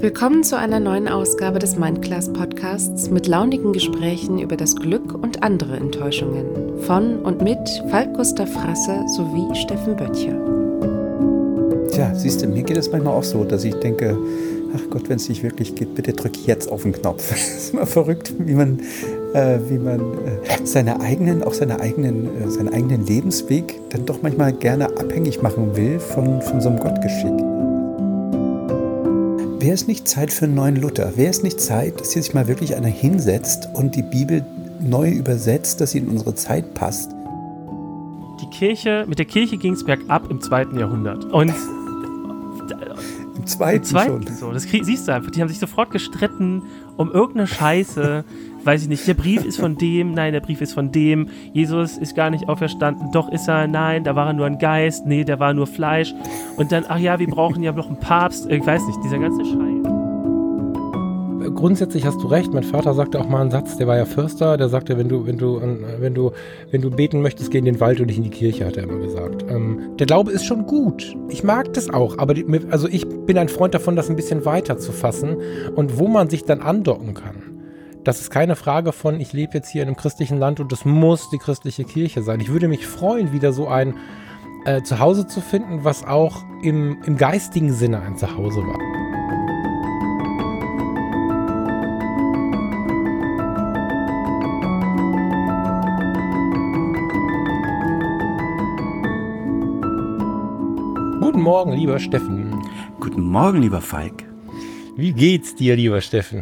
Willkommen zu einer neuen Ausgabe des Mindclass Podcasts mit launigen Gesprächen über das Glück und andere Enttäuschungen. Von und mit Falk Gustav Frasse sowie Steffen Böttcher. Tja, siehst du, mir geht es manchmal auch so, dass ich denke, ach Gott, wenn es nicht wirklich geht, bitte drück jetzt auf den Knopf. Das ist immer verrückt, wie man seinen eigenen Lebensweg dann doch manchmal gerne abhängig machen will von so einem Gottgeschick. Wäre es nicht Zeit für einen neuen Luther? Wäre es nicht Zeit, dass hier sich mal wirklich einer hinsetzt und die Bibel neu übersetzt, dass sie in unsere Zeit passt? Mit der Kirche ging es bergab im 2. Jahrhundert. Und Im zweiten schon. So, das siehst du einfach. Die haben sich sofort gestritten um irgendeine Scheiße. Weiß ich nicht, der Brief ist von dem, nein, der Brief ist von dem. Jesus ist gar nicht auferstanden, doch ist er, nein, da war er nur ein Geist, nee, der war nur Fleisch. Und dann, ach ja, wir brauchen ja noch einen Papst. Ich weiß nicht, dieser ganze Scheiß. Grundsätzlich hast du recht. Mein Vater sagte auch mal einen Satz, der war ja Förster, der sagte, wenn du beten möchtest, geh in den Wald und nicht in die Kirche, hat er immer gesagt. Der Glaube ist schon gut. Ich mag das auch, aber ich bin ein Freund davon, das ein bisschen weiter zu fassen und wo man sich dann andocken kann. Das ist keine Frage von, ich lebe jetzt hier in einem christlichen Land und das muss die christliche Kirche sein. Ich würde mich freuen, wieder so ein Zuhause zu finden, was auch im geistigen Sinne ein Zuhause war. Guten Morgen, lieber Steffen. Guten Morgen, lieber Falk. Wie geht's dir, lieber Steffen?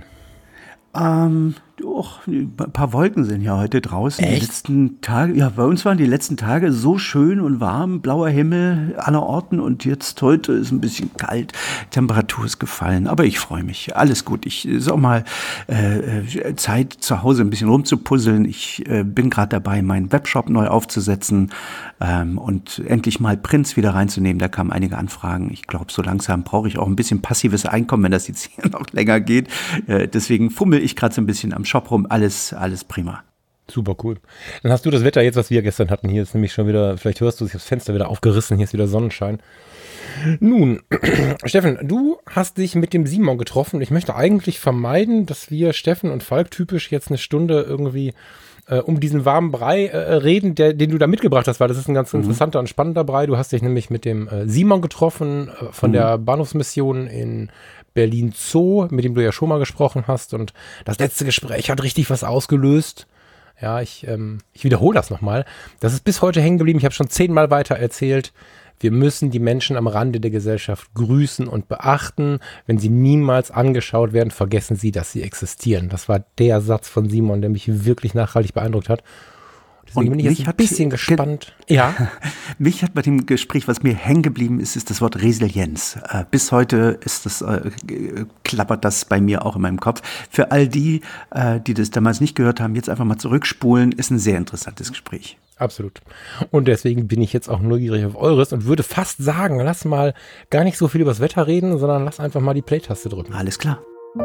Ein paar Wolken sind ja heute draußen. Echt? Die letzten Tage, ja, bei uns waren die letzten Tage so schön und warm, blauer Himmel allerorten und jetzt heute ist ein bisschen kalt, Temperatur ist gefallen, aber ich freue mich, alles gut. Ich ist auch mal Zeit zu Hause ein bisschen rumzupuzzeln. Ich bin gerade dabei, meinen Webshop neu aufzusetzen und endlich mal Prints wieder reinzunehmen. Da kamen einige Anfragen. Ich glaube, so langsam brauche ich auch ein bisschen passives Einkommen, wenn das jetzt hier noch länger geht. Deswegen fummel ich gerade so ein bisschen am Shop rum. Alles prima. Super cool. Dann hast du das Wetter jetzt, was wir gestern hatten. Hier ist nämlich schon wieder, vielleicht hörst du, ich habe das Fenster wieder aufgerissen, hier ist wieder Sonnenschein. Nun, Steffen, du hast dich mit dem Simon getroffen. Ich möchte eigentlich vermeiden, dass wir Steffen und Falk typisch jetzt eine Stunde irgendwie um diesen warmen Brei reden, den du da mitgebracht hast, weil das ist ein ganz interessanter und spannender Brei. Du hast dich nämlich mit dem Simon getroffen von der Bahnhofsmission in Berlin Zoo, mit dem du ja schon mal gesprochen hast, und das letzte Gespräch hat richtig was ausgelöst. Ja, ich wiederhole das nochmal. Das ist bis heute hängen geblieben. Ich habe schon 10-mal weiter erzählt. Wir müssen die Menschen am Rande der Gesellschaft grüßen und beachten. Wenn sie niemals angeschaut werden, vergessen sie, dass sie existieren. Das war der Satz von Simon, der mich wirklich nachhaltig beeindruckt hat. Deswegen bin ich jetzt ein bisschen gespannt. Ja. Mich hat bei dem Gespräch, was mir hängen geblieben ist das Wort Resilienz. Bis heute ist das, klappert das bei mir auch in meinem Kopf. Für all die, die das damals nicht gehört haben, jetzt einfach mal zurückspulen, ist ein sehr interessantes Gespräch. Absolut. Und deswegen bin ich jetzt auch neugierig auf eures und würde fast sagen, lass mal gar nicht so viel über das Wetter reden, sondern lass einfach mal die Play-Taste drücken. Alles klar.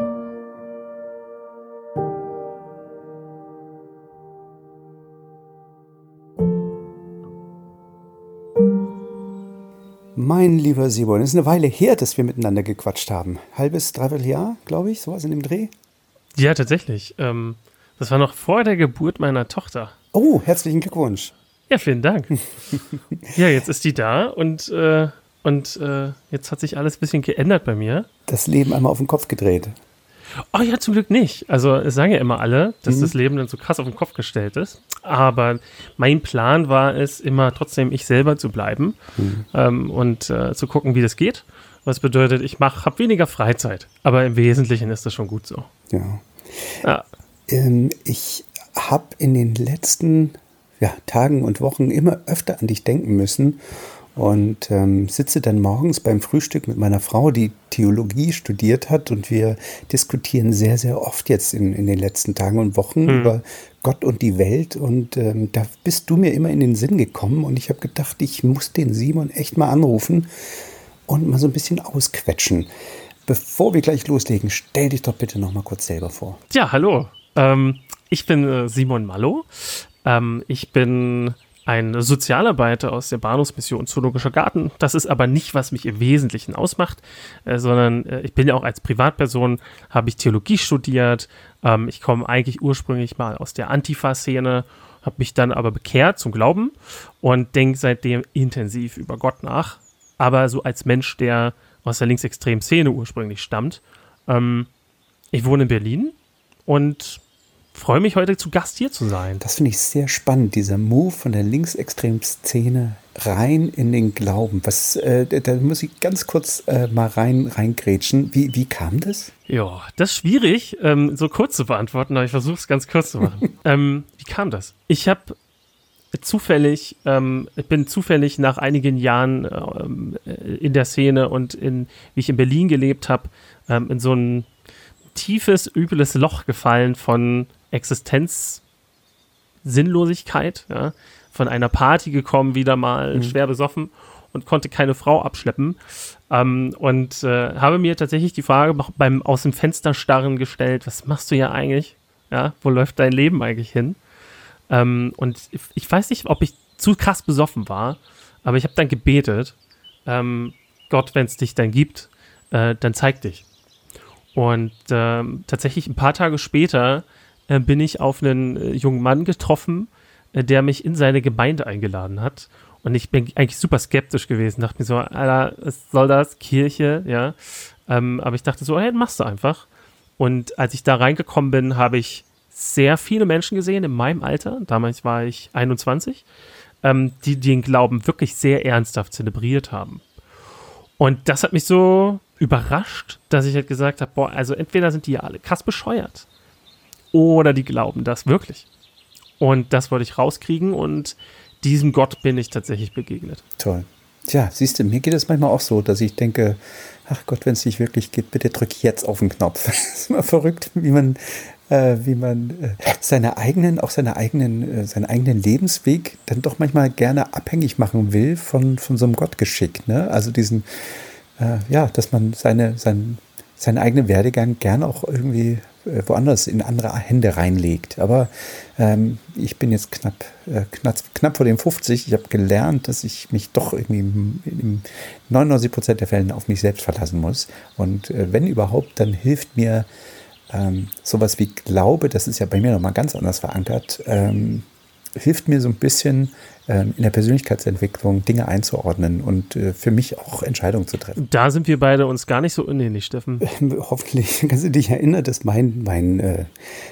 Mein lieber Simon, es ist eine Weile her, dass wir miteinander gequatscht haben. Halbes, dreiviertel Jahr, glaube ich, sowas in dem Dreh. Ja, tatsächlich. Das war noch vor der Geburt meiner Tochter. Oh, herzlichen Glückwunsch. Ja, vielen Dank. Ja, jetzt ist die da und jetzt hat sich alles ein bisschen geändert bei mir. Das Leben einmal auf den Kopf gedreht. Oh ja, zum Glück nicht. Also es sagen ja immer alle, dass das Leben dann so krass auf den Kopf gestellt ist. Aber mein Plan war es, immer trotzdem ich selber zu bleiben und zu gucken, wie das geht. Was bedeutet, ich habe weniger Freizeit. Aber im Wesentlichen ist das schon gut so. Ja. Ich habe in den letzten Tagen und Wochen immer öfter an dich denken müssen. Und sitze dann morgens beim Frühstück mit meiner Frau, die Theologie studiert hat, und wir diskutieren sehr, sehr oft jetzt in den letzten Tagen und Wochen über Gott und die Welt, und da bist du mir immer in den Sinn gekommen und ich habe gedacht, ich muss den Simon echt mal anrufen und mal so ein bisschen ausquetschen. Bevor wir gleich loslegen, stell dich doch bitte noch mal kurz selber vor. Ja, hallo. Ich bin Simon Mallow. Ich bin ein Sozialarbeiter aus der Bahnhofsmission Zoologischer Garten. Das ist aber nicht, was mich im Wesentlichen ausmacht, sondern ich bin ja auch als Privatperson, habe ich Theologie studiert. Ich komme eigentlich ursprünglich mal aus der Antifa-Szene, habe mich dann aber bekehrt zum Glauben und denke seitdem intensiv über Gott nach. Aber so als Mensch, der aus der linksextremen Szene ursprünglich stammt. Ich wohne in Berlin und freue mich, heute zu Gast hier zu sein. Das finde ich sehr spannend, dieser Move von der linksextremen Szene rein in den Glauben. Da muss ich ganz kurz mal reingrätschen. Wie kam das? Ja, das ist schwierig, so kurz zu beantworten, aber ich versuche es ganz kurz zu machen. Wie kam das? Ich bin zufällig nach einigen Jahren in der Szene und wie ich in Berlin gelebt habe, in so ein tiefes, übles Loch gefallen von Existenzsinnlosigkeit, ja, von einer Party gekommen, wieder mal schwer besoffen und konnte keine Frau abschleppen und habe mir tatsächlich die Frage beim aus dem Fenster starren gestellt, was machst du hier eigentlich? Ja, wo läuft dein Leben eigentlich hin? Und ich weiß nicht, ob ich zu krass besoffen war, aber ich habe dann gebetet, Gott, wenn es dich dann gibt, dann zeig dich. Und tatsächlich ein paar Tage später bin ich auf einen jungen Mann getroffen, der mich in seine Gemeinde eingeladen hat. Und ich bin eigentlich super skeptisch gewesen. Dachte mir so, Alter, was soll das? Kirche, ja. Aber ich dachte so, hey, machst du einfach. Und als ich da reingekommen bin, habe ich sehr viele Menschen gesehen in meinem Alter. Damals war ich 21, die den Glauben wirklich sehr ernsthaft zelebriert haben. Und das hat mich so überrascht, dass ich halt gesagt habe, boah, also entweder sind die ja alle krass bescheuert oder die glauben das wirklich. Und das wollte ich rauskriegen und diesem Gott bin ich tatsächlich begegnet. Toll. Tja, siehst du, mir geht es manchmal auch so, dass ich denke, ach Gott, wenn es nicht wirklich geht, bitte drück jetzt auf den Knopf. Das ist immer verrückt, wie man seinen eigenen Lebensweg dann doch manchmal gerne abhängig machen will von so einem Gottgeschick. Ne? Also diesen, dass man seinen eigenen Werdegang gerne auch irgendwie woanders in andere Hände reinlegt. Aber ich bin jetzt knapp vor dem 50. Ich habe gelernt, dass ich mich doch irgendwie in 99% der Fällen auf mich selbst verlassen muss. Und wenn überhaupt, dann hilft mir sowas wie Glaube, das ist ja bei mir nochmal ganz anders verankert, hilft mir so ein bisschen in der Persönlichkeitsentwicklung Dinge einzuordnen und für mich auch Entscheidungen zu treffen. Da sind wir beide uns gar nicht so unähnlich, Steffen. Hoffentlich kannst du dich erinnern, dass meine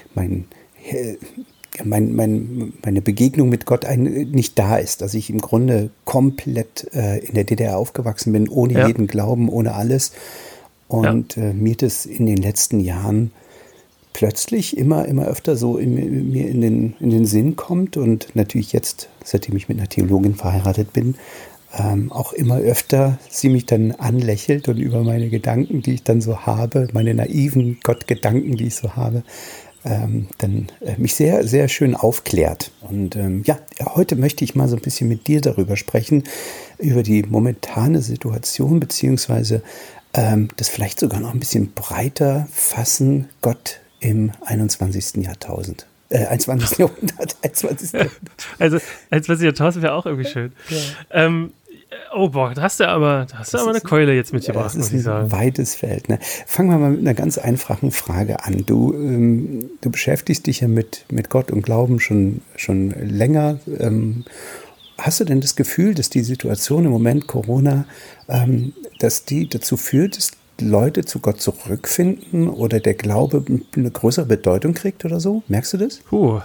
Begegnung mit Gott nicht da ist, dass ich im Grunde komplett in der DDR aufgewachsen bin, ohne jeden Glauben, ohne alles. Und mir das in den letzten Jahren plötzlich immer öfter so mir in den Sinn kommt und natürlich jetzt, seitdem ich mit einer Theologin verheiratet bin, auch immer öfter sie mich dann anlächelt und über meine Gedanken, die ich dann so habe, meine naiven Gottgedanken, die ich so habe, dann mich sehr, sehr schön aufklärt. Und heute möchte ich mal so ein bisschen mit dir darüber sprechen, über die momentane Situation, beziehungsweise das vielleicht sogar noch ein bisschen breiter fassen, Gott im 21. Jahrtausend. 21. Jahrhundert. 21. Also 21. Jahrtausend wäre auch irgendwie schön. Ja. Da hast du aber eine Keule jetzt mitgebracht, muss ich sagen. Das ist ein weites Feld. Ne? Fangen wir mal mit einer ganz einfachen Frage an. Du beschäftigst dich ja mit Gott und Glauben schon länger. Hast du denn das Gefühl, dass die Situation im Moment Corona, dass die dazu führt, dass Leute zu Gott zurückfinden oder der Glaube eine größere Bedeutung kriegt oder so? Merkst du das?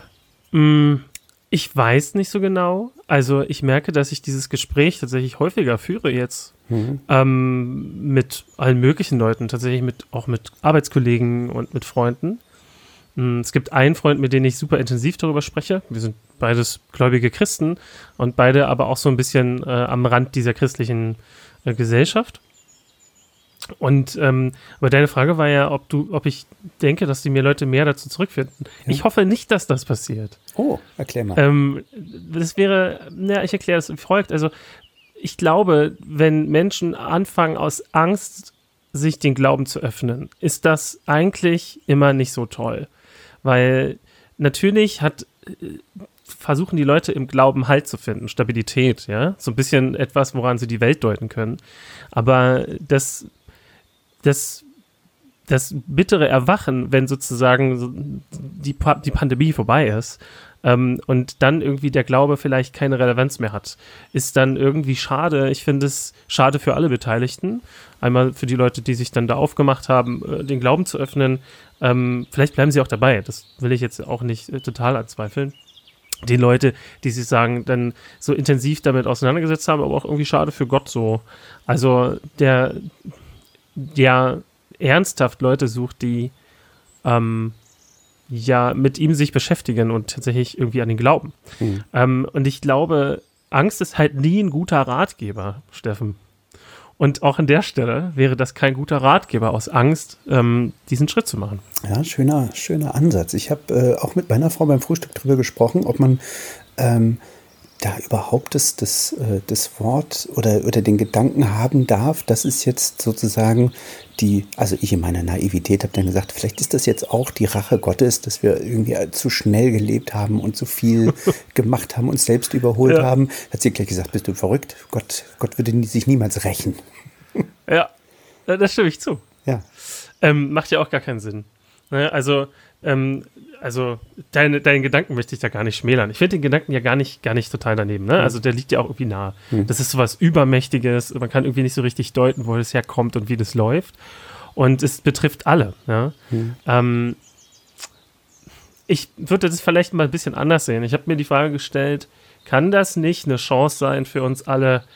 Ich weiß nicht so genau. Also ich merke, dass ich dieses Gespräch tatsächlich häufiger führe jetzt mit allen möglichen Leuten, tatsächlich auch mit Arbeitskollegen und mit Freunden. Es gibt einen Freund, mit dem ich super intensiv darüber spreche. Wir sind beides gläubige Christen und beide aber auch so ein bisschen am Rand dieser christlichen Gesellschaft. Und aber deine Frage war ja, ob ich denke, dass die Leute mehr dazu zurückfinden. Ja. Ich hoffe nicht, dass das passiert. Oh, erklär mal. Das wäre, ich erkläre das wie folgt. Also ich glaube, wenn Menschen anfangen, aus Angst sich den Glauben zu öffnen, ist das eigentlich immer nicht so toll. Weil natürlich hat versuchen die Leute im Glauben Halt zu finden, Stabilität, ja, so ein bisschen etwas, woran sie die Welt deuten können. Aber das bittere Erwachen, wenn sozusagen die Pandemie vorbei ist und dann irgendwie der Glaube vielleicht keine Relevanz mehr hat, ist dann irgendwie schade. Ich finde es schade für alle Beteiligten. Einmal für die Leute, die sich dann da aufgemacht haben, den Glauben zu öffnen. Vielleicht bleiben sie auch dabei. Das will ich jetzt auch nicht total anzweifeln. Die Leute, die sich sagen, dann so intensiv damit auseinandergesetzt haben, aber auch irgendwie schade für Gott so. Also der ernsthaft Leute sucht, die mit ihm sich beschäftigen und tatsächlich irgendwie an ihn glauben. Und ich glaube, Angst ist halt nie ein guter Ratgeber, Steffen. Und auch an der Stelle wäre das kein guter Ratgeber aus Angst, diesen Schritt zu machen. Ja, schöner Ansatz. Ich habe auch mit meiner Frau beim Frühstück darüber gesprochen, ob man da überhaupt das Wort oder den Gedanken haben darf, dass es jetzt sozusagen also ich in meiner Naivität habe dann gesagt, vielleicht ist das jetzt auch die Rache Gottes, dass wir irgendwie zu schnell gelebt haben und zu viel gemacht haben, uns selbst überholt haben. Hat sie gleich gesagt, bist du verrückt? Gott würde sich niemals rächen. Ja, das stimme ich zu. Ja. Macht ja auch gar keinen Sinn. Ne? Also deinen Gedanken möchte ich da gar nicht schmälern. Ich finde den Gedanken ja gar nicht total daneben. Ne? Also der liegt ja auch irgendwie nahe. Das ist sowas Übermächtiges. Man kann irgendwie nicht so richtig deuten, wo das herkommt und wie das läuft. Und es betrifft alle. Ja? Ich würde das vielleicht mal ein bisschen anders sehen. Ich habe mir die Frage gestellt, kann das nicht eine Chance sein für uns alle,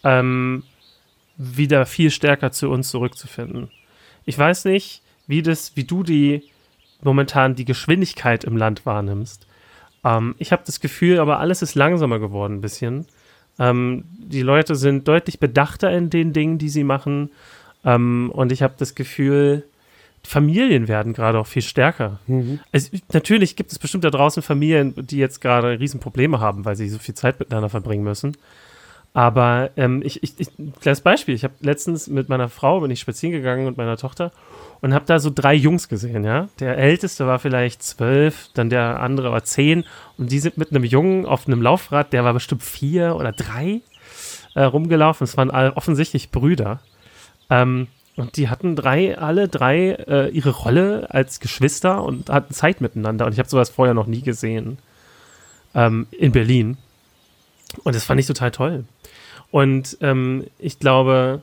wieder viel stärker zu uns zurückzufinden? Ich weiß nicht, wie du momentan die Geschwindigkeit im Land wahrnimmst. Ich habe das Gefühl, aber alles ist langsamer geworden ein bisschen. Die Leute sind deutlich bedachter in den Dingen, die sie machen. Und ich habe das Gefühl, Familien werden gerade auch viel stärker. Natürlich gibt es bestimmt da draußen Familien, die jetzt gerade Riesenprobleme haben, weil sie so viel Zeit miteinander verbringen müssen. Aber kleines Beispiel, ich habe letztens mit meiner Frau, bin ich spazieren gegangen und meiner Tochter und habe da so 3 Jungs gesehen, ja. Der Älteste war vielleicht 12, dann der andere war 10 und die sind mit einem Jungen auf einem Laufrad, der war bestimmt 4 oder 3 rumgelaufen. Es waren offensichtlich Brüder. Und die hatten alle drei ihre Rolle als Geschwister und hatten Zeit miteinander. Und ich habe sowas vorher noch nie gesehen in Berlin. Und das fand ich total toll. Und ich glaube,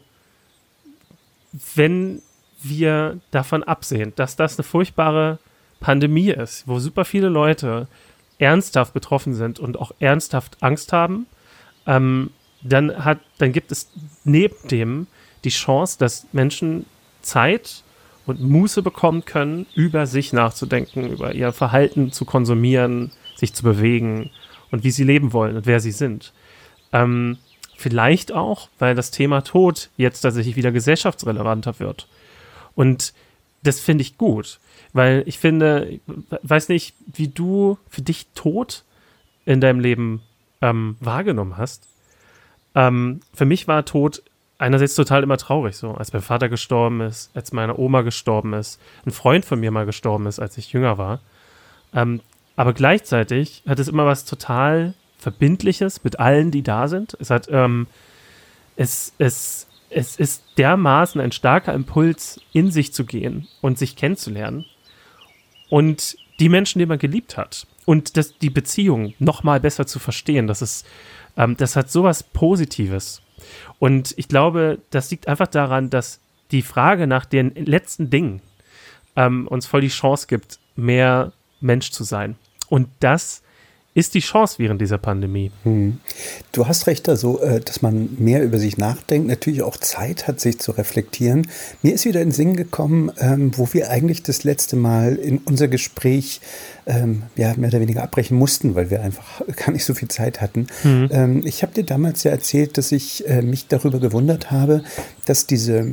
wenn wir davon absehen, dass das eine furchtbare Pandemie ist, wo super viele Leute ernsthaft betroffen sind und auch ernsthaft Angst haben, dann gibt es neben dem die Chance, dass Menschen Zeit und Muße bekommen können, über sich nachzudenken, über ihr Verhalten zu konsumieren, sich zu bewegen und wie sie leben wollen und wer sie sind. Vielleicht auch, weil das Thema Tod jetzt tatsächlich wieder gesellschaftsrelevanter wird. Und das finde ich gut, weil ich finde, weiß nicht, wie du für dich Tod in deinem Leben wahrgenommen hast. Für mich war Tod einerseits total immer traurig, so als mein Vater gestorben ist, als meine Oma gestorben ist, ein Freund von mir mal gestorben ist, als ich jünger war. Aber gleichzeitig hat es immer was total Verbindliches mit allen, die da sind. Es hat, es ist dermaßen ein starker Impuls, in sich zu gehen und sich kennenzulernen und die Menschen, die man geliebt hat und die Beziehung noch mal besser zu verstehen. Das hat sowas Positives. Und ich glaube, das liegt einfach daran, dass die Frage nach den letzten Dingen uns voll die Chance gibt, mehr Mensch zu sein. Und das ist die Chance während dieser Pandemie. Du hast recht, also, dass man mehr über sich nachdenkt, natürlich auch Zeit hat, sich zu reflektieren. Mir ist wieder in den Sinn gekommen, wo wir eigentlich das letzte Mal in unser Gespräch mehr oder weniger abbrechen mussten, weil wir einfach gar nicht so viel Zeit hatten. Ich habe dir damals ja erzählt, dass ich mich darüber gewundert habe, dass diese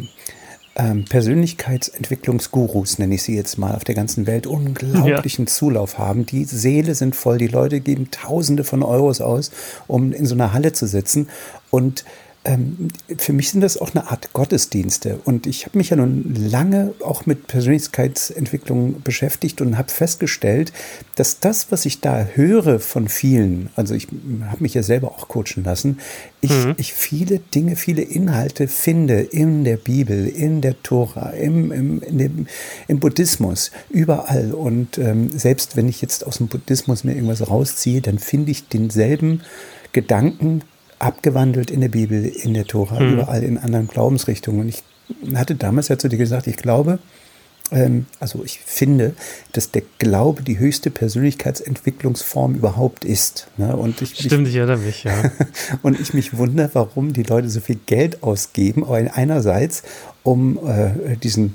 Persönlichkeitsentwicklungsgurus, nenne ich sie jetzt mal, auf der ganzen Welt unglaublichen Zulauf haben. Die Seele sind voll, die Leute geben Tausende von Euros aus, um in so einer Halle zu sitzen. Und für mich sind das auch eine Art Gottesdienste. Und ich habe mich ja nun lange auch mit Persönlichkeitsentwicklung beschäftigt und habe festgestellt, dass das, was ich da höre von vielen, also ich habe mich ja selber auch coachen lassen, ich viele Dinge, viele Inhalte finde in der Bibel, in der Tora, im Buddhismus, überall. Und selbst wenn ich jetzt aus dem Buddhismus mir irgendwas rausziehe, dann finde ich denselben Gedanken abgewandelt in der Bibel, in der Tora, überall in anderen Glaubensrichtungen. Und ich hatte damals ja zu dir gesagt, ich glaube, also ich finde, dass der Glaube die höchste Persönlichkeitsentwicklungsform überhaupt ist. Ne? Und ich erinnere mich, ja. Und ich mich wundere, warum die Leute so viel Geld ausgeben, aber einerseits, um diesen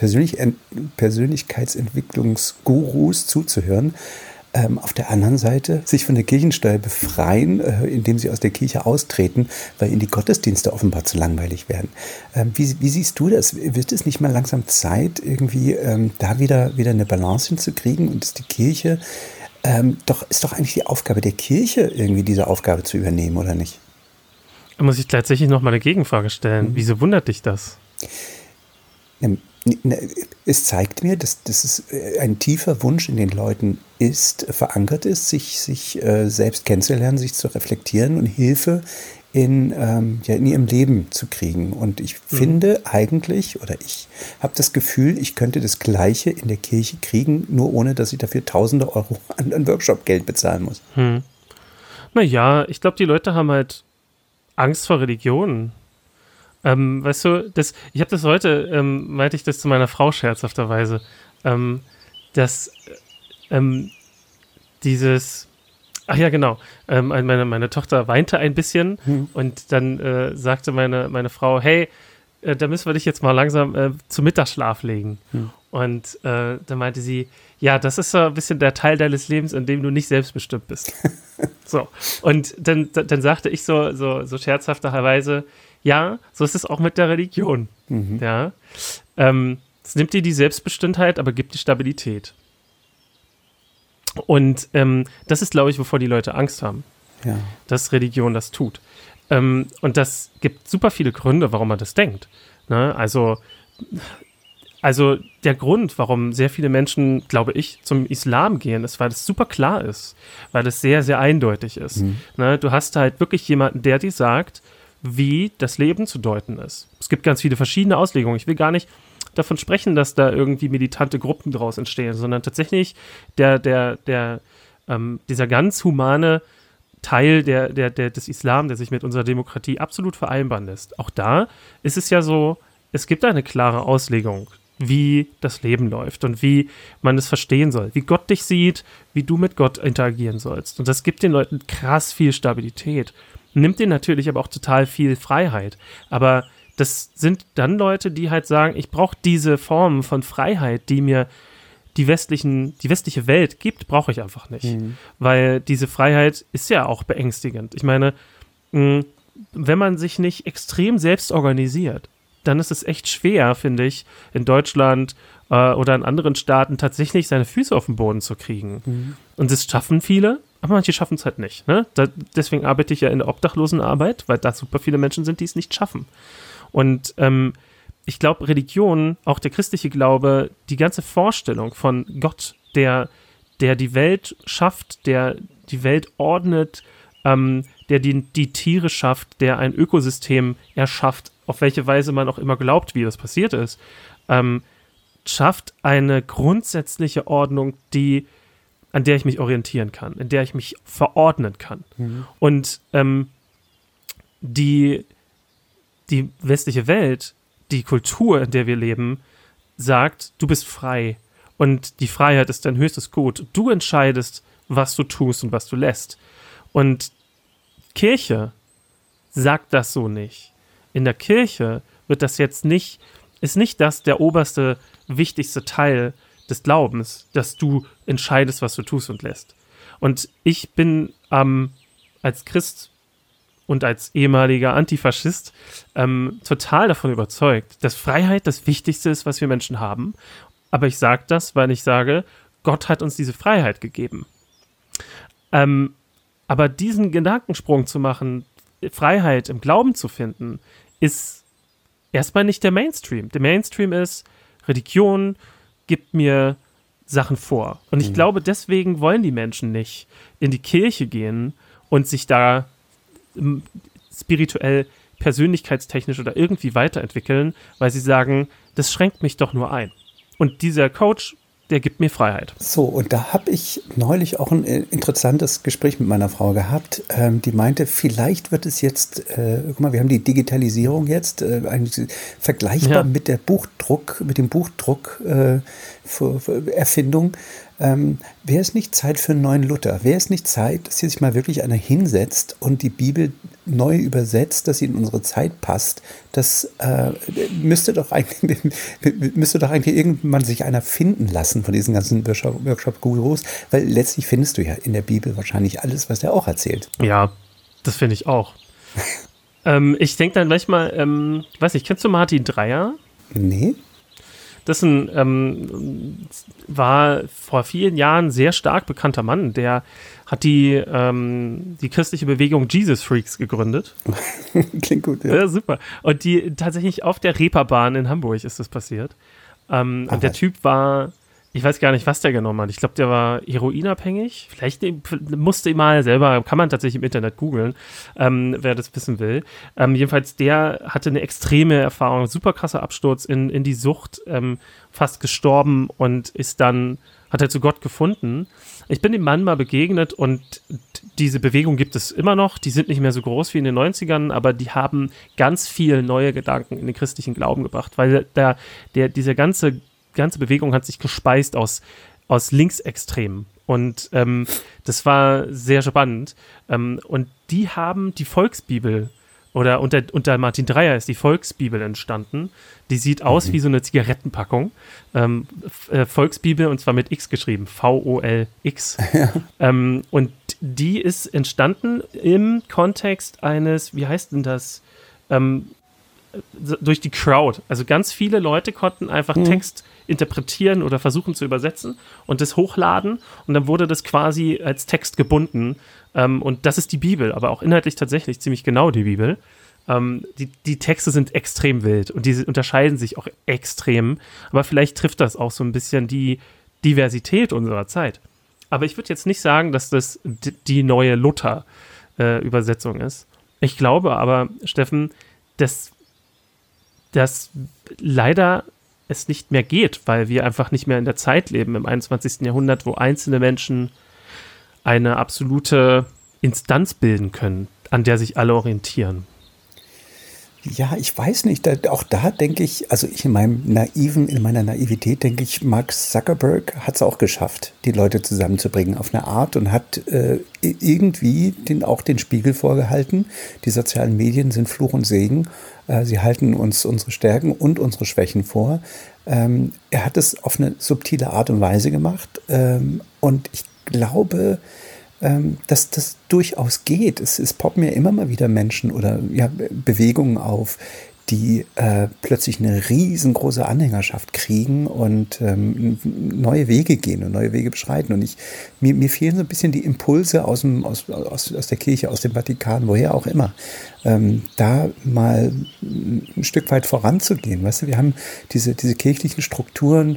Persönlichkeitsentwicklungsgurus zuzuhören, auf der anderen Seite sich von der Kirchensteuer befreien, indem sie aus der Kirche austreten, weil ihnen die Gottesdienste offenbar zu langweilig werden. Wie siehst du das? Wird es nicht mal langsam Zeit, irgendwie da wieder eine Balance hinzukriegen und dass die Kirche, ist doch eigentlich die Aufgabe der Kirche, irgendwie diese Aufgabe zu übernehmen, oder nicht? Da muss ich tatsächlich noch mal eine Gegenfrage stellen. Wieso wundert dich das? Es zeigt mir, dass es ein tiefer Wunsch in den Leuten verankert ist, sich selbst kennenzulernen, sich zu reflektieren und Hilfe in ihrem Leben zu kriegen. Und ich finde eigentlich, oder ich habe das Gefühl, ich könnte das Gleiche in der Kirche kriegen, nur ohne, dass ich dafür Tausende Euro an Workshop-Geld bezahlen muss. Naja, ich glaube, die Leute haben halt Angst vor Religionen. Weißt du, ich habe das heute, meinte ich das zu meiner Frau scherzhafterweise, dass ach ja, genau, meine Tochter weinte ein bisschen und dann sagte meine Frau, hey, da müssen wir dich jetzt mal langsam zum Mittagsschlaf legen. Und dann meinte sie, ja, das ist so ein bisschen der Teil deines Lebens, in dem du nicht selbstbestimmt bist. So, und dann sagte ich so scherzhafterweise, ja, so ist es auch mit der Religion. Ja, es nimmt dir die Selbstbestimmtheit, aber gibt die Stabilität. Und das ist, glaube ich, wovor die Leute Angst haben, dass Religion das tut. Und das gibt super viele Gründe, warum man das denkt. Ne? Also der Grund, warum sehr viele Menschen, glaube ich, zum Islam gehen, ist, weil das super klar ist, weil das sehr, sehr eindeutig ist. Ne? Du hast halt wirklich jemanden, der dir sagt, wie das Leben zu deuten ist. Es gibt ganz viele verschiedene Auslegungen. Ich will gar nicht davon sprechen, dass da irgendwie militante Gruppen draus entstehen, sondern tatsächlich dieser ganz humane Teil des Islam, der sich mit unserer Demokratie absolut vereinbaren lässt. Auch da ist es ja so, es gibt eine klare Auslegung, wie das Leben läuft und wie man es verstehen soll, wie Gott dich sieht, wie du mit Gott interagieren sollst. Und das gibt den Leuten krass viel Stabilität. Nimmt denen natürlich aber auch total viel Freiheit. Aber das sind dann Leute, die halt sagen, ich brauche diese Formen von Freiheit, die mir die westliche Welt gibt, brauche ich einfach nicht. Weil diese Freiheit ist ja auch beängstigend. Ich meine, wenn man sich nicht extrem selbst organisiert, dann ist es echt schwer, finde ich, in Deutschland oder in anderen Staaten tatsächlich seine Füße auf den Boden zu kriegen. Und das schaffen viele, aber manche schaffen es halt nicht. Ne? Deswegen arbeite ich ja in der Obdachlosenarbeit, weil da super viele Menschen sind, die es nicht schaffen. Und ich glaube, Religion, auch der christliche Glaube, die ganze Vorstellung von Gott, der die Welt schafft, der die Welt ordnet, der die Tiere schafft, der ein Ökosystem erschafft, auf welche Weise man auch immer glaubt, wie das passiert ist, schafft eine grundsätzliche Ordnung, an der ich mich orientieren kann, in der ich mich verordnen kann. Und die westliche Welt, die Kultur, in der wir leben, sagt, du bist frei und die Freiheit ist dein höchstes Gut. Du entscheidest, was du tust und was du lässt. Und Kirche sagt das so nicht. In der Kirche wird das jetzt ist nicht das der oberste, wichtigste Teil des Glaubens, dass du entscheidest, was du tust und lässt. Und ich bin als Christ und als ehemaliger Antifaschist total davon überzeugt, dass Freiheit das Wichtigste ist, was wir Menschen haben. Aber ich sage das, weil ich sage, Gott hat uns diese Freiheit gegeben. Aber diesen Gedankensprung zu machen, Freiheit im Glauben zu finden, ist erstmal nicht der Mainstream. Der Mainstream ist, Religion gibt mir Sachen vor. Und ich glaube, deswegen wollen die Menschen nicht in die Kirche gehen und sich da spirituell, persönlichkeitstechnisch oder irgendwie weiterentwickeln, weil sie sagen, das schränkt mich doch nur ein. Und dieser Coach, der gibt mir Freiheit. So, und da habe ich neulich auch ein interessantes Gespräch mit meiner Frau gehabt. Die meinte, vielleicht wird es jetzt, guck mal, wir haben die Digitalisierung jetzt, vergleichbar mit dem Buchdruck Erfindung. Wäre es nicht Zeit für einen neuen Luther? Wäre es nicht Zeit, dass hier sich mal wirklich einer hinsetzt und die Bibel neu übersetzt, dass sie in unsere Zeit passt? Das müsste doch eigentlich irgendwann sich einer finden lassen von diesen ganzen Workshop-Gurus, weil letztlich findest du ja in der Bibel wahrscheinlich alles, was der auch erzählt. Ja, das finde ich auch. Ich denke dann manchmal, weiß nicht, kennst du Martin Dreyer? Nee. Das war vor vielen Jahren ein sehr stark bekannter Mann. Der hat die christliche Bewegung Jesus Freaks gegründet. Klingt gut, ja. Ja, super. Und die tatsächlich auf der Reeperbahn in Hamburg ist das passiert. Und der Typ war, ich weiß gar nicht, was der genommen hat. Ich glaube, der war heroinabhängig. Vielleicht musste ihn mal selber, kann man tatsächlich im Internet googeln, wer das wissen will. Jedenfalls, der hatte eine extreme Erfahrung, super krasser Absturz in die Sucht, fast gestorben und hat er zu Gott gefunden. Ich bin dem Mann mal begegnet und diese Bewegung gibt es immer noch. Die sind nicht mehr so groß wie in den 90ern, aber die haben ganz viel neue Gedanken in den christlichen Glauben gebracht, weil diese ganze Bewegung hat sich gespeist aus Linksextremen. Und das war sehr spannend. Und die haben die Volksbibel, oder unter Martin Dreyer ist die Volksbibel entstanden. Die sieht aus wie so eine Zigarettenpackung. Volksbibel, und zwar mit X geschrieben, VOLX. Ja. Und die ist entstanden im Kontext eines, wie heißt denn das? Durch die Crowd. Also ganz viele Leute konnten einfach Text interpretieren oder versuchen zu übersetzen und das hochladen, und dann wurde das quasi als Text gebunden, und das ist die Bibel, aber auch inhaltlich tatsächlich ziemlich genau die Bibel. Die Texte sind extrem wild und die unterscheiden sich auch extrem, aber vielleicht trifft das auch so ein bisschen die Diversität unserer Zeit. Aber ich würde jetzt nicht sagen, dass das die neue Luther-Übersetzung ist. Ich glaube aber, Steffen, dass leider es nicht mehr geht, weil wir einfach nicht mehr in der Zeit leben, im 21. Jahrhundert, wo einzelne Menschen eine absolute Instanz bilden können, an der sich alle orientieren. Ja, ich weiß nicht. Auch da denke ich, also in meiner Naivität denke ich, Mark Zuckerberg hat es auch geschafft, die Leute zusammenzubringen auf eine Art, und hat irgendwie auch den Spiegel vorgehalten. Die sozialen Medien sind Fluch und Segen. Sie halten uns unsere Stärken und unsere Schwächen vor. Er hat es auf eine subtile Art und Weise gemacht. Und ich glaube, dass das durchaus geht. Es poppen ja immer mal wieder Menschen oder Bewegungen auf, die plötzlich eine riesengroße Anhängerschaft kriegen und neue Wege gehen und neue Wege beschreiten. Und mir fehlen so ein bisschen die Impulse aus der Kirche, aus dem Vatikan, woher auch immer, da mal ein Stück weit voranzugehen. Weißt du, wir haben diese kirchlichen Strukturen,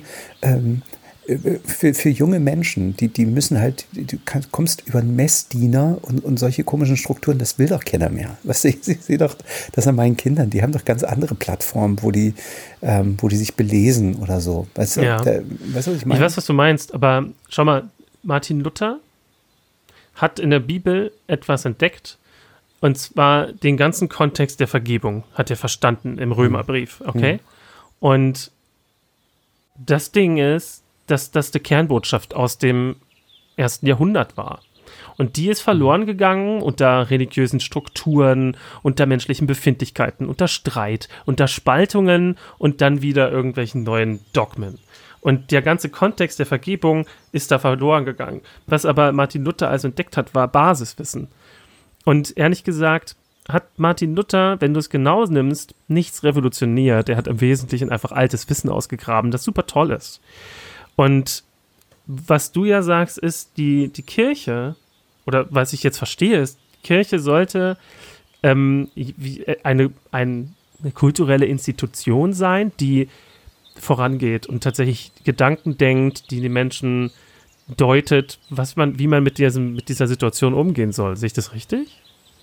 für junge Menschen, die müssen halt, du kommst über einen Messdiener und solche komischen Strukturen, das will doch keiner mehr. Weißt du, ich sehe doch das an meinen Kindern, die haben doch ganz andere Plattformen, wo die sich belesen oder so. Weißt du, ja. Weißt du, was ich meine? Ich weiß, was du meinst, aber schau mal, Martin Luther hat in der Bibel etwas entdeckt, und zwar den ganzen Kontext der Vergebung hat er verstanden im Römerbrief, okay? Und das Ding ist, dass das die Kernbotschaft aus dem 1. Jahrhundert war. Und die ist verloren gegangen unter religiösen Strukturen, unter menschlichen Befindlichkeiten, unter Streit, unter Spaltungen und dann wieder irgendwelchen neuen Dogmen. Und der ganze Kontext der Vergebung ist da verloren gegangen. Was aber Martin Luther also entdeckt hat, war Basiswissen. Und ehrlich gesagt hat Martin Luther, wenn du es genau nimmst, nichts revolutioniert. Er hat im Wesentlichen einfach altes Wissen ausgegraben, das super toll ist. Und was du ja sagst, ist, die Kirche, oder was ich jetzt verstehe, ist, die Kirche sollte eine kulturelle Institution sein, die vorangeht und tatsächlich Gedanken denkt, die Menschen deutet, wie man mit dieser Situation umgehen soll. Sehe ich das richtig?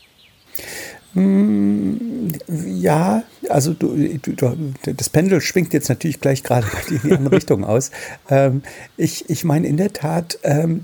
Ja, also das Pendel schwingt jetzt natürlich gleich gerade in die andere Richtung aus. Ich meine in der Tat,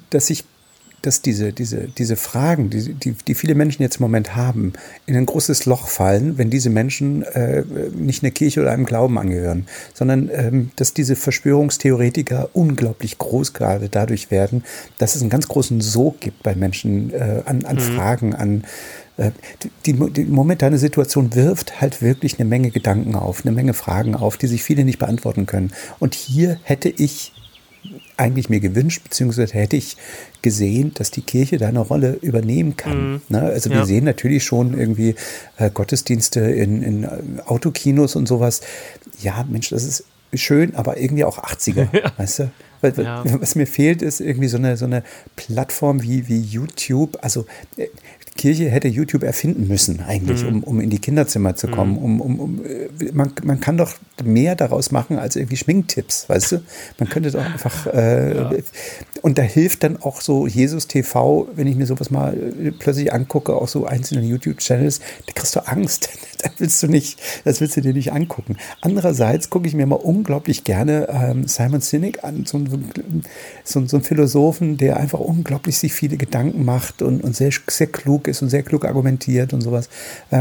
dass diese Fragen, die viele Menschen jetzt im Moment haben, in ein großes Loch fallen, wenn diese Menschen nicht einer Kirche oder einem Glauben angehören, sondern dass diese Verschwörungstheoretiker unglaublich groß gerade dadurch werden, dass es einen ganz großen Sog gibt bei Menschen an Fragen, an die momentane Situation wirft halt wirklich eine Menge Gedanken auf, eine Menge Fragen auf, die sich viele nicht beantworten können. Und hier hätte ich eigentlich mir gewünscht, beziehungsweise hätte ich gesehen, dass die Kirche da eine Rolle übernehmen kann. Ne? Also wir sehen natürlich schon irgendwie Gottesdienste in Autokinos und sowas. Ja, Mensch, das ist schön, aber irgendwie auch 80er, weißt du? Was mir fehlt, ist irgendwie so eine Plattform wie YouTube. Also Kirche hätte YouTube erfinden müssen eigentlich, um in die Kinderzimmer zu kommen. Man kann doch mehr daraus machen als irgendwie Schminktipps, weißt du? Man könnte doch einfach und da hilft dann auch so Jesus TV, wenn ich mir sowas mal plötzlich angucke, auch so einzelne YouTube-Channels, da kriegst du Angst. Das willst du dir nicht angucken. Andererseits gucke ich mir mal unglaublich gerne Simon Sinek an, so ein Philosophen, der einfach unglaublich sich viele Gedanken macht und sehr, sehr klug ist und sehr klug argumentiert und sowas.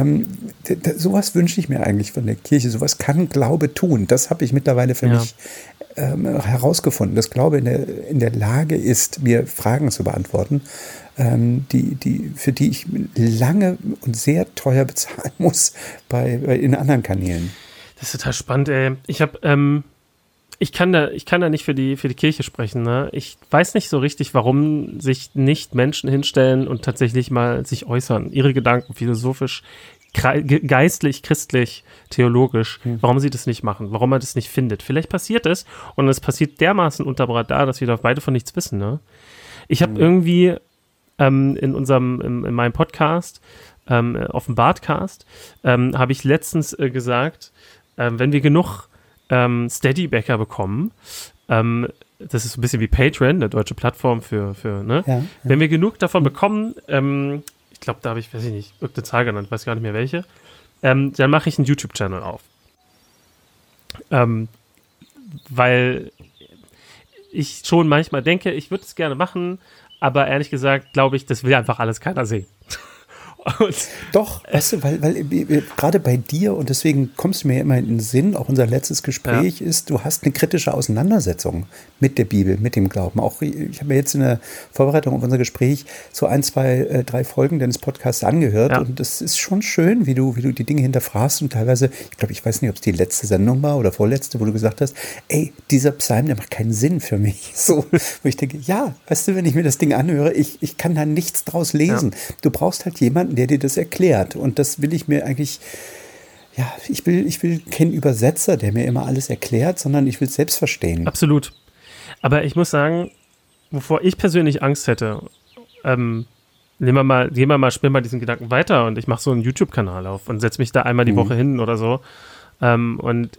Sowas wünsche ich mir eigentlich von der Kirche. Sowas kann Glaube tun. Das habe ich mittlerweile für mich herausgefunden, dass Glaube in der Lage ist, mir Fragen zu beantworten, für die ich lange und sehr teuer bezahlen muss in anderen Kanälen. Das ist total spannend, ey. Ich kann da nicht für die Kirche sprechen. Ne? Ich weiß nicht so richtig, warum sich nicht Menschen hinstellen und tatsächlich mal sich äußern. Ihre Gedanken philosophisch, geistlich, christlich, theologisch, warum sie das nicht machen, warum man das nicht findet. Vielleicht passiert es und es passiert dermaßen unter Radar, dass wir da beide von nichts wissen. Ne? Ich habe irgendwie in meinem Podcast, auf dem Bartcast, habe ich letztens gesagt, wenn wir genug Steady-Backer bekommen, das ist so ein bisschen wie Patreon, eine deutsche Plattform für ne? Ja. Wenn wir genug davon bekommen, ich glaube, da habe ich, weiß ich nicht, irgendeine Zahl genannt, weiß gar nicht mehr welche, dann mache ich einen YouTube-Channel auf. Weil ich schon manchmal denke, ich würde es gerne machen, aber ehrlich gesagt, glaube ich, das will einfach alles keiner sehen. Doch, weißt du, weil gerade bei dir, und deswegen kommst du mir immer in den Sinn, auch unser letztes Gespräch ist, du hast eine kritische Auseinandersetzung mit der Bibel, mit dem Glauben. Auch ich habe mir jetzt in der Vorbereitung auf unser Gespräch so 1, 2, 3 Folgen deines Podcasts angehört und das ist schon schön, wie du die Dinge hinterfragst und teilweise, ich weiß nicht, ob es die letzte Sendung war oder vorletzte, wo du gesagt hast, ey, dieser Psalm, der macht keinen Sinn für mich. So, wo ich denke, ja, weißt du, wenn ich mir das Ding anhöre, ich kann da nichts draus lesen. Ja. Du brauchst halt jemanden, der dir das erklärt. Und das will ich mir eigentlich, ich will keinen Übersetzer, der mir immer alles erklärt, sondern ich will es selbst verstehen. Absolut. Aber ich muss sagen, wovor ich persönlich Angst hätte, gehen wir mal diesen Gedanken weiter und ich mache so einen YouTube-Kanal auf und setze mich da einmal die Woche hin oder so und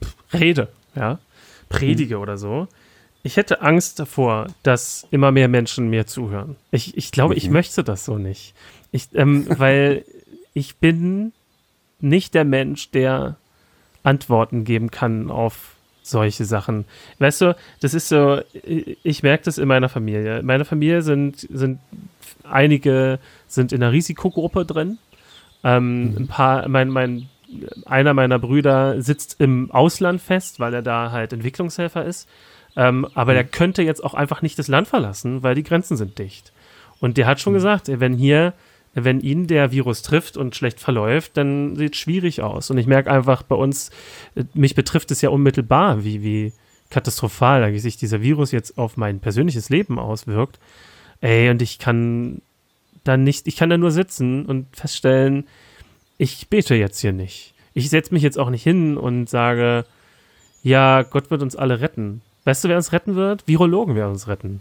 predige oder so. Ich hätte Angst davor, dass immer mehr Menschen mir zuhören. Ich glaube, ich möchte das so nicht. Weil ich bin nicht der Mensch, der Antworten geben kann auf solche Sachen. Weißt du, das ist so, ich merke das in meiner Familie. In meiner Familie sind einige sind in einer Risikogruppe drin. Ein paar, einer meiner Brüder sitzt im Ausland fest, weil er da halt Entwicklungshelfer ist. Aber der könnte jetzt auch einfach nicht das Land verlassen, weil die Grenzen sind dicht. Und der hat schon gesagt, wenn ihn der Virus trifft und schlecht verläuft, dann sieht es schwierig aus. Und ich merke einfach bei uns, mich betrifft es ja unmittelbar, wie katastrophal sich dieser Virus jetzt auf mein persönliches Leben auswirkt. Und ich kann da nur sitzen und feststellen, ich bete jetzt hier nicht. Ich setze mich jetzt auch nicht hin und sage, ja, Gott wird uns alle retten. Weißt du, wer uns retten wird? Virologen werden uns retten.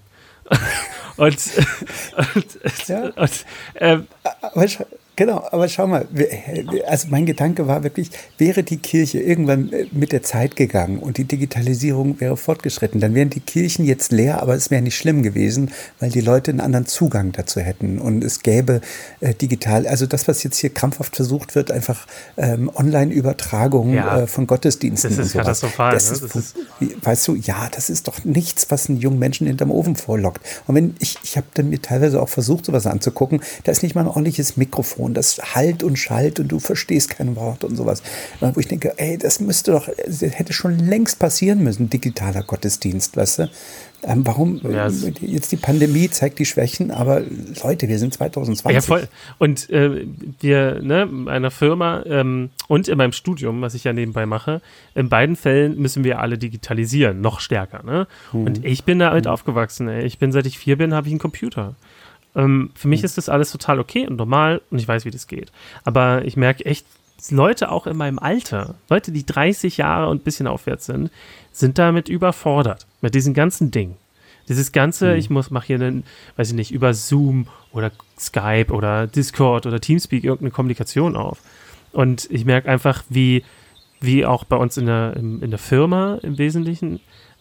Genau, aber schau mal, also mein Gedanke war wirklich, wäre die Kirche irgendwann mit der Zeit gegangen und die Digitalisierung wäre fortgeschritten, dann wären die Kirchen jetzt leer, aber es wäre nicht schlimm gewesen, weil die Leute einen anderen Zugang dazu hätten und es gäbe digital, also das, was jetzt hier krampfhaft versucht wird, einfach Online-Übertragung von Gottesdiensten das ist und sowas. Katastrophal. Das ist, weißt du, ja, das ist doch nichts, was einen jungen Menschen hinterm Ofen vorlockt. Und wenn ich habe dann mir teilweise auch versucht, sowas anzugucken, da ist nicht mal ein ordentliches Mikrofon. Das halt und schallt und du verstehst kein Wort und sowas. Wo ich denke, ey, das hätte schon längst passieren müssen, digitaler Gottesdienst, weißt du? Warum? Jetzt die Pandemie zeigt die Schwächen, aber Leute, wir sind 2020. Ja, voll. Und wir, in einer Firma und in meinem Studium, was ich ja nebenbei mache, in beiden Fällen müssen wir alle digitalisieren, noch stärker. Ne? Und ich bin damit aufgewachsen. Ey. Seit ich 4 bin, habe ich einen Computer. Für mich ist das alles total okay und normal und ich weiß, wie das geht. Aber ich merke echt, Leute auch in meinem Alter, Leute, die 30 Jahre und ein bisschen aufwärts sind damit überfordert, mit diesem ganzen Ding. Dieses ganze, ich mache hier weiß ich nicht, über Zoom oder Skype oder Discord oder Teamspeak irgendeine Kommunikation auf. Und ich merke einfach, wie auch bei uns in der Firma im Wesentlichen,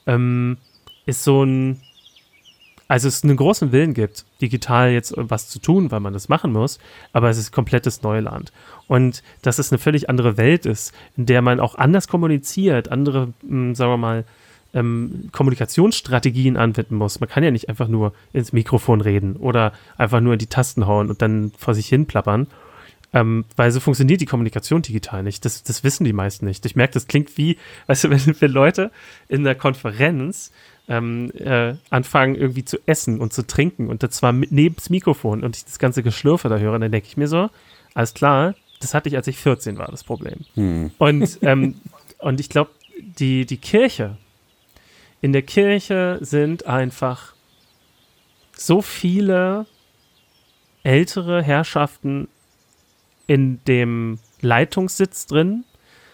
ist so also es einen großen Willen gibt, digital jetzt was zu tun, weil man das machen muss, aber es ist komplettes Neuland. Und dass es eine völlig andere Welt ist, in der man auch anders kommuniziert, andere, sagen wir mal, Kommunikationsstrategien anwenden muss. Man kann ja nicht einfach nur ins Mikrofon reden oder einfach nur in die Tasten hauen und dann vor sich hin plappern, weil so funktioniert die Kommunikation digital nicht. Das wissen die meisten nicht. Ich merke, das klingt wie, weißt du, wenn Leute in einer Konferenz anfangen irgendwie zu essen und zu trinken und das zwar neben das Mikrofon und ich das ganze Geschlürfe da höre, dann denke ich mir so, alles klar, das hatte ich, als ich 14 war, das Problem. Und ich glaube, die Kirche, in der Kirche sind einfach so viele ältere Herrschaften in dem Leitungssitz drin,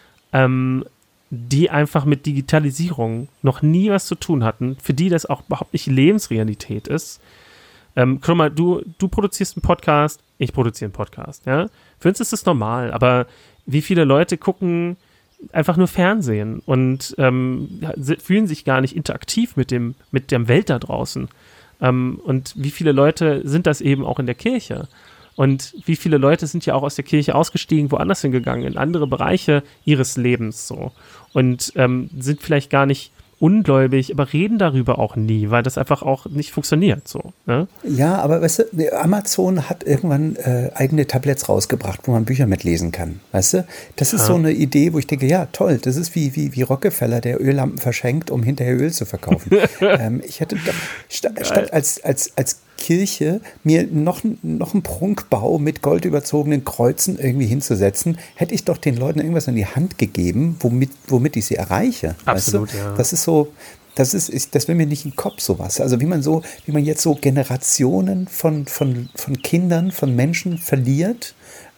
die einfach mit Digitalisierung noch nie was zu tun hatten, für die das auch überhaupt nicht Lebensrealität ist. Guck mal, du produzierst einen Podcast, ich produziere einen Podcast, ja. Für uns ist das normal, aber wie viele Leute gucken einfach nur Fernsehen und fühlen sich gar nicht interaktiv mit der Welt da draußen. Und wie viele Leute sind das eben auch in der Kirche? Und wie viele Leute sind ja auch aus der Kirche ausgestiegen, woanders hingegangen, in andere Bereiche ihres Lebens so. Und sind vielleicht gar nicht ungläubig, aber reden darüber auch nie, weil das einfach auch nicht funktioniert so. Ne? Ja, aber weißt du, Amazon hat irgendwann eigene Tablets rausgebracht, wo man Bücher mitlesen kann. Weißt du? Das ist so eine Idee, wo ich denke, ja, toll, das ist wie Rockefeller, der Öllampen verschenkt, um hinterher Öl zu verkaufen. Ich hätte doch statt als Kirche mir noch einen Prunkbau mit goldüberzogenen Kreuzen irgendwie hinzusetzen, hätte ich doch den Leuten irgendwas in die Hand gegeben, womit ich sie erreiche. Absolut, weißt du? Ja. Das ist so, das will mir nicht in den Kopf sowas. Also wie man jetzt so Generationen von Kindern, von Menschen verliert,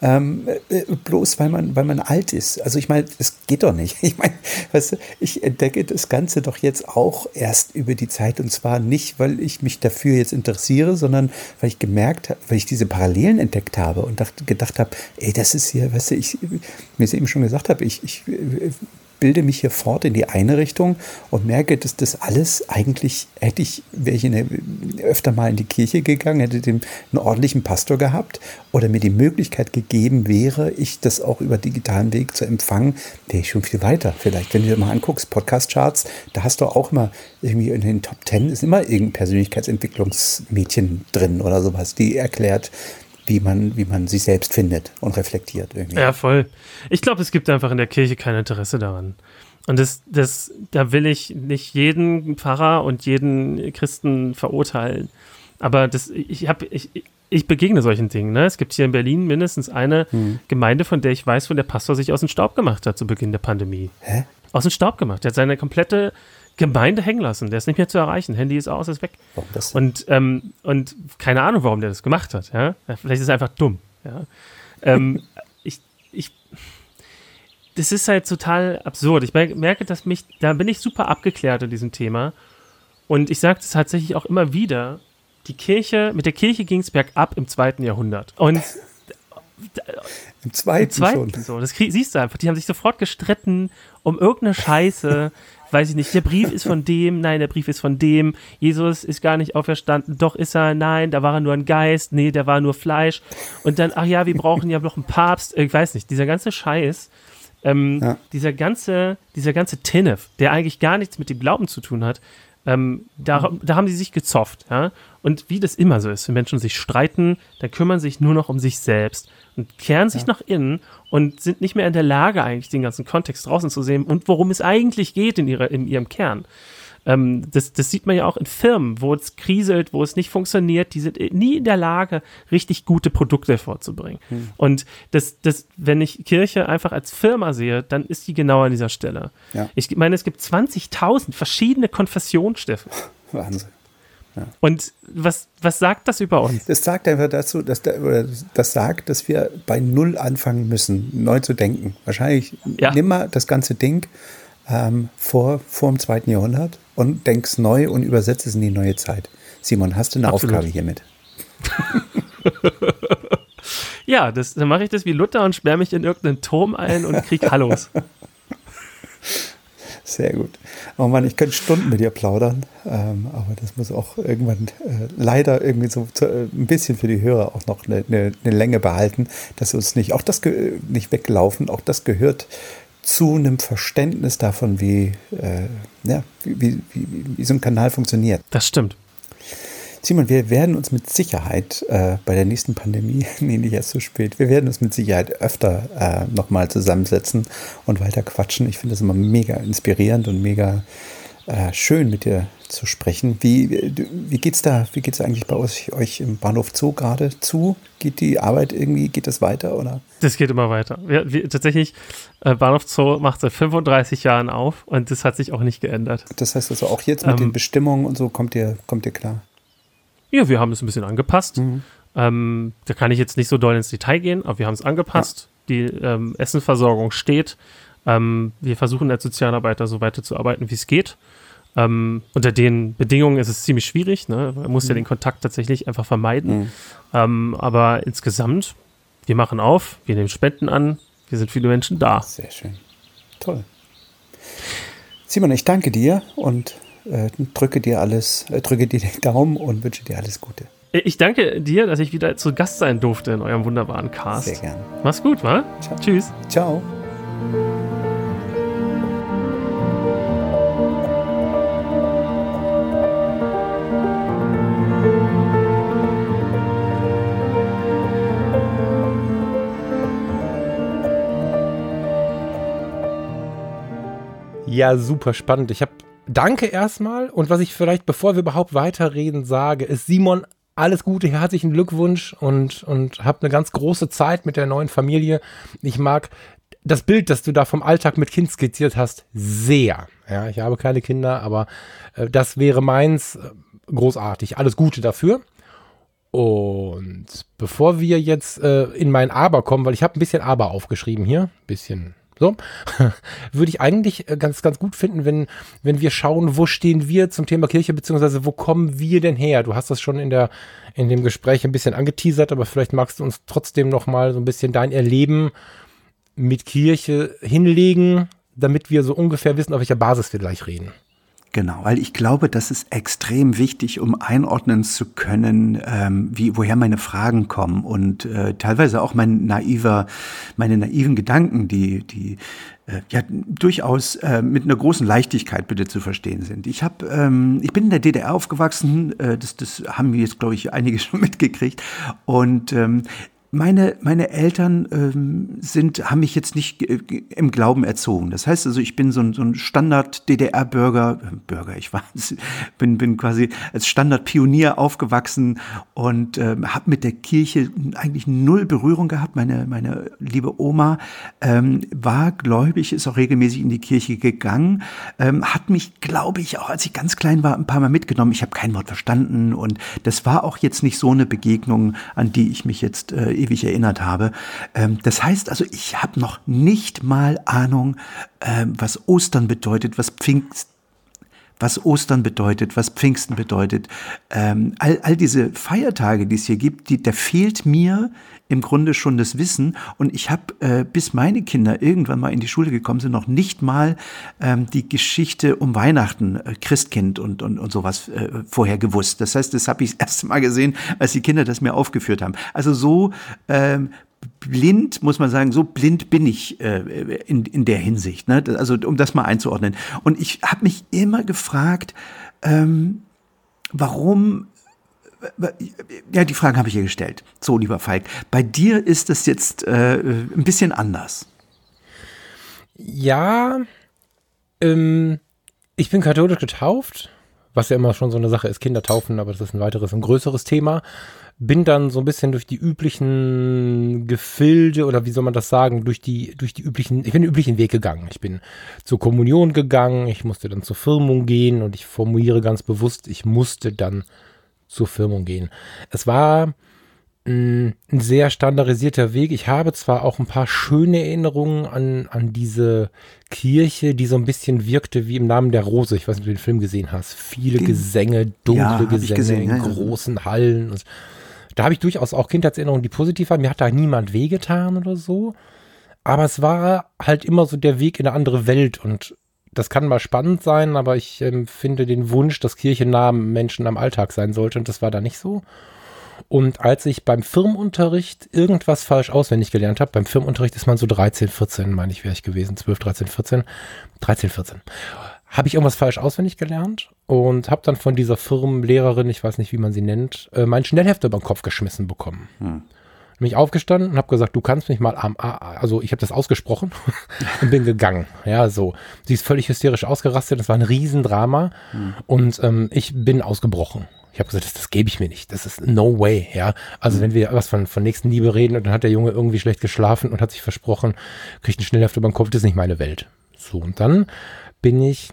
bloß weil man alt ist. Also ich meine, das geht doch nicht. Ich meine, weißt du, ich entdecke das Ganze doch jetzt auch erst über die Zeit und zwar nicht, weil ich mich dafür jetzt interessiere, sondern weil ich diese Parallelen entdeckt habe und gedacht habe, ey, das ist hier, weißt du, mir es eben schon gesagt habe, ich bilde mich hier fort in die eine Richtung und merke, dass das alles eigentlich, wäre ich öfter mal in die Kirche gegangen, hätte einen ordentlichen Pastor gehabt oder mir die Möglichkeit gegeben wäre, ich das auch über digitalen Weg zu empfangen, wäre ich schon viel weiter. Vielleicht, wenn du dir mal anguckst, Podcast-Charts, da hast du auch immer irgendwie in den Top 10 ist immer irgendein Persönlichkeitsentwicklungsmädchen drin oder sowas, die erklärt, wie man sich selbst findet und reflektiert irgendwie. Ja, voll. Ich glaube, es gibt einfach in der Kirche kein Interesse daran. Und da will ich nicht jeden Pfarrer und jeden Christen verurteilen. Aber ich begegne solchen Dingen. Ne? Es gibt hier in Berlin mindestens eine Gemeinde, von der ich weiß, wo der Pastor sich aus dem Staub gemacht hat zu Beginn der Pandemie. Hä? Aus dem Staub gemacht. Der hat seine komplette Gemeinde hängen lassen. Der ist nicht mehr zu erreichen. Handy ist aus, ist weg. Warum das? Und keine Ahnung, warum der das gemacht hat. Ja? Vielleicht ist er einfach dumm. Ja? Das ist halt total absurd. Ich merke, da bin ich super abgeklärt in diesem Thema. Und ich sage das tatsächlich auch immer wieder. Mit der Kirche ging es bergab im 2. Jahrhundert. Und Im zweiten schon. So. Das siehst du einfach. Die haben sich sofort gestritten um irgendeine Scheiße. Weiß ich nicht, der Brief ist von dem, nein, der Brief ist von dem, Jesus ist gar nicht auferstanden, doch ist er, nein, da war er nur ein Geist, nee, der war nur Fleisch. Und dann, ach ja, wir brauchen ja noch einen Papst, ich weiß nicht, dieser ganze Scheiß, dieser ganze Tinnef, der eigentlich gar nichts mit dem Glauben zu tun hat, da haben sie sich gezofft, ja. Und wie das immer so ist, wenn Menschen sich streiten, dann kümmern sich nur noch um sich selbst und kehren sich nach innen und sind nicht mehr in der Lage, eigentlich den ganzen Kontext draußen zu sehen und worum es eigentlich geht in ihrem Kern. Das sieht man ja auch in Firmen, wo es kriselt, wo es nicht funktioniert, die sind nie in der Lage, richtig gute Produkte vorzubringen. Und wenn ich Kirche einfach als Firma sehe, dann ist die genau an dieser Stelle. Ja. Ich meine, es gibt 20.000 verschiedene Konfessionen, Steffen. Wahnsinn. Ja. Und was sagt das über uns? Das sagt einfach dazu, dass wir bei Null anfangen müssen, neu zu denken. Wahrscheinlich nimm mal das ganze Ding vor dem 2. Jahrhundert und denk's neu und übersetzt es in die neue Zeit. Simon, hast du eine Aufgabe hiermit? Ja, dann mache ich das wie Luther und sperre mich in irgendeinen Turm ein und krieg Hallos. Sehr gut. Oh Mann, ich könnte Stunden mit dir plaudern, aber das muss auch irgendwann leider irgendwie so ein bisschen für die Hörer auch noch eine Länge behalten, dass uns nicht nicht weglaufen. Auch das gehört zu einem Verständnis davon, wie so ein Kanal funktioniert. Das stimmt. Simon, wir werden uns mit Sicherheit bei der nächsten Pandemie, nicht erst so spät, wir werden uns mit Sicherheit öfter nochmal zusammensetzen und weiter quatschen. Ich finde das immer mega inspirierend und mega schön, mit dir zu sprechen. Wie geht's eigentlich bei euch im Bahnhof Zoo gerade zu? Geht die Arbeit irgendwie, geht das weiter, oder? Das geht immer weiter. Tatsächlich, Bahnhof Zoo macht seit 35 Jahren auf und das hat sich auch nicht geändert. Das heißt also auch jetzt mit den Bestimmungen und so kommt ihr klar? Ja, wir haben es ein bisschen angepasst. Da kann ich jetzt nicht so doll ins Detail gehen, aber wir haben es angepasst. Ja. Die Essenversorgung steht. Wir versuchen als Sozialarbeiter so weiterzuarbeiten, wie es geht. Unter den Bedingungen ist es ziemlich schwierig. Ne? Man muss ja den Kontakt tatsächlich einfach vermeiden. Aber insgesamt, wir machen auf, wir nehmen Spenden an, wir sind viele Menschen da. Sehr schön. Toll. Simon, ich danke dir und drücke dir den Daumen und wünsche dir alles Gute. Ich danke dir, dass ich wieder zu Gast sein durfte in eurem wunderbaren Cast. Sehr gerne. Mach's gut, wa? Ciao. Tschüss. Ciao. Ja, super spannend. Danke erstmal. Und was ich vielleicht, bevor wir überhaupt weiterreden, sage, ist Simon, alles Gute, herzlichen Glückwunsch und habt eine ganz große Zeit mit der neuen Familie. Ich mag das Bild, das du da vom Alltag mit Kind skizziert hast, sehr. Ja, ich habe keine Kinder, aber das wäre meins. Großartig. Alles Gute dafür. Und bevor wir jetzt in mein Aber kommen, weil ich habe ein bisschen Aber aufgeschrieben hier, so, würde ich eigentlich ganz, ganz gut finden, wenn wir schauen, wo stehen wir zum Thema Kirche, beziehungsweise wo kommen wir denn her? Du hast das schon in dem Gespräch ein bisschen angeteasert, aber vielleicht magst du uns trotzdem noch mal so ein bisschen dein Erleben mit Kirche hinlegen, damit wir so ungefähr wissen, auf welcher Basis wir gleich reden. Genau, weil ich glaube, das ist extrem wichtig, um einordnen zu können, woher meine Fragen kommen und teilweise auch meine naiven Gedanken, die durchaus mit einer großen Leichtigkeit bitte zu verstehen sind. Ich bin in der DDR aufgewachsen, das haben wir jetzt, glaube ich, einige schon mitgekriegt und meine Eltern haben mich jetzt nicht im Glauben erzogen. Das heißt also, ich bin so ein Standard-DDR-Bürger. Bin quasi als Standard-Pionier aufgewachsen und habe mit der Kirche eigentlich null Berührung gehabt. Meine liebe Oma war gläubig, ist auch regelmäßig in die Kirche gegangen, hat mich, glaube ich, auch als ich ganz klein war, ein paar Mal mitgenommen. Ich habe kein Wort verstanden und das war auch jetzt nicht so eine Begegnung, an die ich mich jetzt ewig erinnert habe. Das heißt also, ich habe noch nicht mal Ahnung, was Ostern bedeutet, was was Ostern bedeutet, was Pfingsten bedeutet. All diese Feiertage, die es hier gibt, da fehlt mir im Grunde schon das Wissen. Und ich habe, bis meine Kinder irgendwann mal in die Schule gekommen sind, noch nicht mal die Geschichte um Weihnachten, Christkind und sowas vorher gewusst. Das heißt, das habe ich das erste Mal gesehen, als die Kinder das mir aufgeführt haben. Also so blind, muss man sagen, so blind bin ich in der Hinsicht, ne? Also um das mal einzuordnen. Und ich habe mich immer gefragt, warum, ja, die Fragen habe ich hier gestellt. So, lieber Falk, bei dir ist das jetzt ein bisschen anders. Ja, ich bin katholisch getauft, was ja immer schon so eine Sache ist, Kinder taufen, aber das ist ein weiteres und größeres Thema. Bin dann so ein bisschen durch die üblichen Gefilde oder wie soll man das sagen, ich bin den üblichen Weg gegangen. Ich bin zur Kommunion gegangen, ich musste dann zur Firmung gehen und ich formuliere ganz bewusst, ich musste dann zur Firmung gehen. Es war ein sehr standardisierter Weg. Ich habe zwar auch ein paar schöne Erinnerungen an diese Kirche, die so ein bisschen wirkte wie im Namen der Rose. Ich weiß nicht, ob du den Film gesehen hast. Viele Gesänge, dunkle Gesänge in großen Hallen. Und da habe ich durchaus auch Kindheitserinnerungen, die positiv waren. Mir hat da niemand wehgetan oder so. Aber es war halt immer so der Weg in eine andere Welt. Und das kann mal spannend sein, aber ich finde den Wunsch, dass Kirche nah am Menschen am Alltag sein sollte. Und das war da nicht so. Und als ich beim Firmenunterricht irgendwas falsch auswendig gelernt habe, beim Firmenunterricht ist man so 13, 14, meine ich, wäre ich gewesen, 12, 13, 14, habe ich irgendwas falsch auswendig gelernt und habe dann von dieser Firmenlehrerin, ich weiß nicht, wie man sie nennt, meinen Schnellhefter über den Kopf geschmissen bekommen. Bin ich aufgestanden und habe gesagt, du kannst mich mal also ich habe das ausgesprochen und bin gegangen. Ja, so. Sie ist völlig hysterisch ausgerastet, das war ein Riesendrama und ich bin ausgebrochen. Ich habe gesagt, das gebe ich mir nicht. Das ist no way, ja. Also wenn wir was von Nächstenliebe reden und dann hat der Junge irgendwie schlecht geschlafen und hat sich versprochen, kriegt einen Schnellhefter über den Kopf, das ist nicht meine Welt. So, und dann bin ich,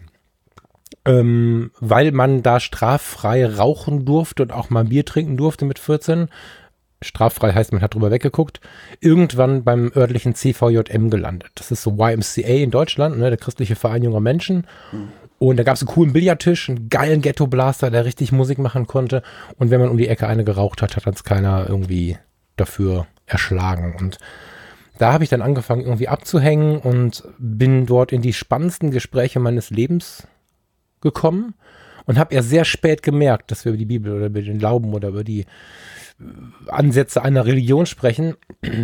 weil man da straffrei rauchen durfte und auch mal Bier trinken durfte mit 14, straffrei heißt, man hat drüber weggeguckt, irgendwann beim örtlichen CVJM gelandet. Das ist so YMCA in Deutschland, ne, der christliche Verein junger Menschen. Und da gab es einen coolen Billardtisch, einen geilen Ghetto-Blaster, der richtig Musik machen konnte. Und wenn man um die Ecke eine geraucht hat, hat uns keiner irgendwie dafür erschlagen. Und da habe ich dann angefangen, irgendwie abzuhängen und bin dort in die spannendsten Gespräche meines Lebens gekommen und habe erst sehr spät gemerkt, dass wir über die Bibel oder über den Glauben oder über die Ansätze einer Religion sprechen.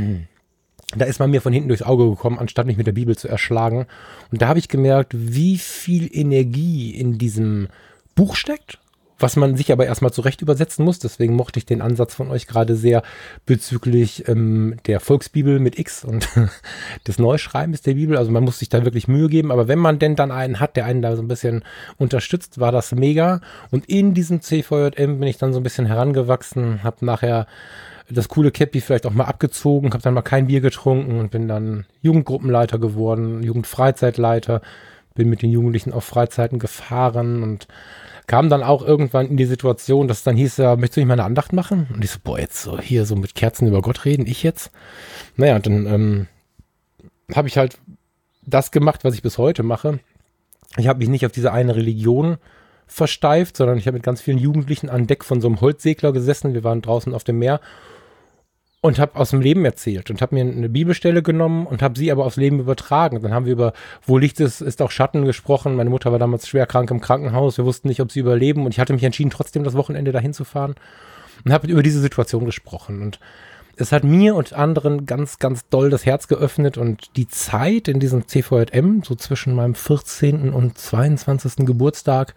Da ist man mir von hinten durchs Auge gekommen, anstatt mich mit der Bibel zu erschlagen. Und da habe ich gemerkt, wie viel Energie in diesem Buch steckt, was man sich aber erstmal zurecht übersetzen muss. Deswegen mochte ich den Ansatz von euch gerade sehr bezüglich der Volksbibel mit X und des Neuschreibens der Bibel. Also man muss sich da wirklich Mühe geben. Aber wenn man denn dann einen hat, der einen da so ein bisschen unterstützt, war das mega. Und in diesem CVJM bin ich dann so ein bisschen herangewachsen, habe nachher das coole Käppi vielleicht auch mal abgezogen, habe dann mal kein Bier getrunken und bin dann Jugendgruppenleiter geworden, Jugendfreizeitleiter, bin mit den Jugendlichen auf Freizeiten gefahren und kam dann auch irgendwann in die Situation, dass es dann hieß, ja, möchtest du nicht mal eine Andacht machen? Und ich so, boah, jetzt so hier so mit Kerzen über Gott reden, ich jetzt? Naja, und dann habe ich halt das gemacht, was ich bis heute mache. Ich habe mich nicht auf diese eine Religion versteift, sondern ich habe mit ganz vielen Jugendlichen an Deck von so einem Holzsegler gesessen. Wir waren draußen auf dem Meer und habe aus dem Leben erzählt und habe mir eine Bibelstelle genommen und habe sie aber aufs Leben übertragen. Und dann haben wir über wo Licht ist auch Schatten gesprochen. Meine Mutter war damals schwer krank im Krankenhaus. Wir wussten nicht, ob sie überleben. Und ich hatte mich entschieden, trotzdem das Wochenende dahin zu fahren und habe über diese Situation gesprochen. Und es hat mir und anderen ganz, ganz doll das Herz geöffnet. Und die Zeit in diesem CVJM, so zwischen meinem 14. und 22. Geburtstag,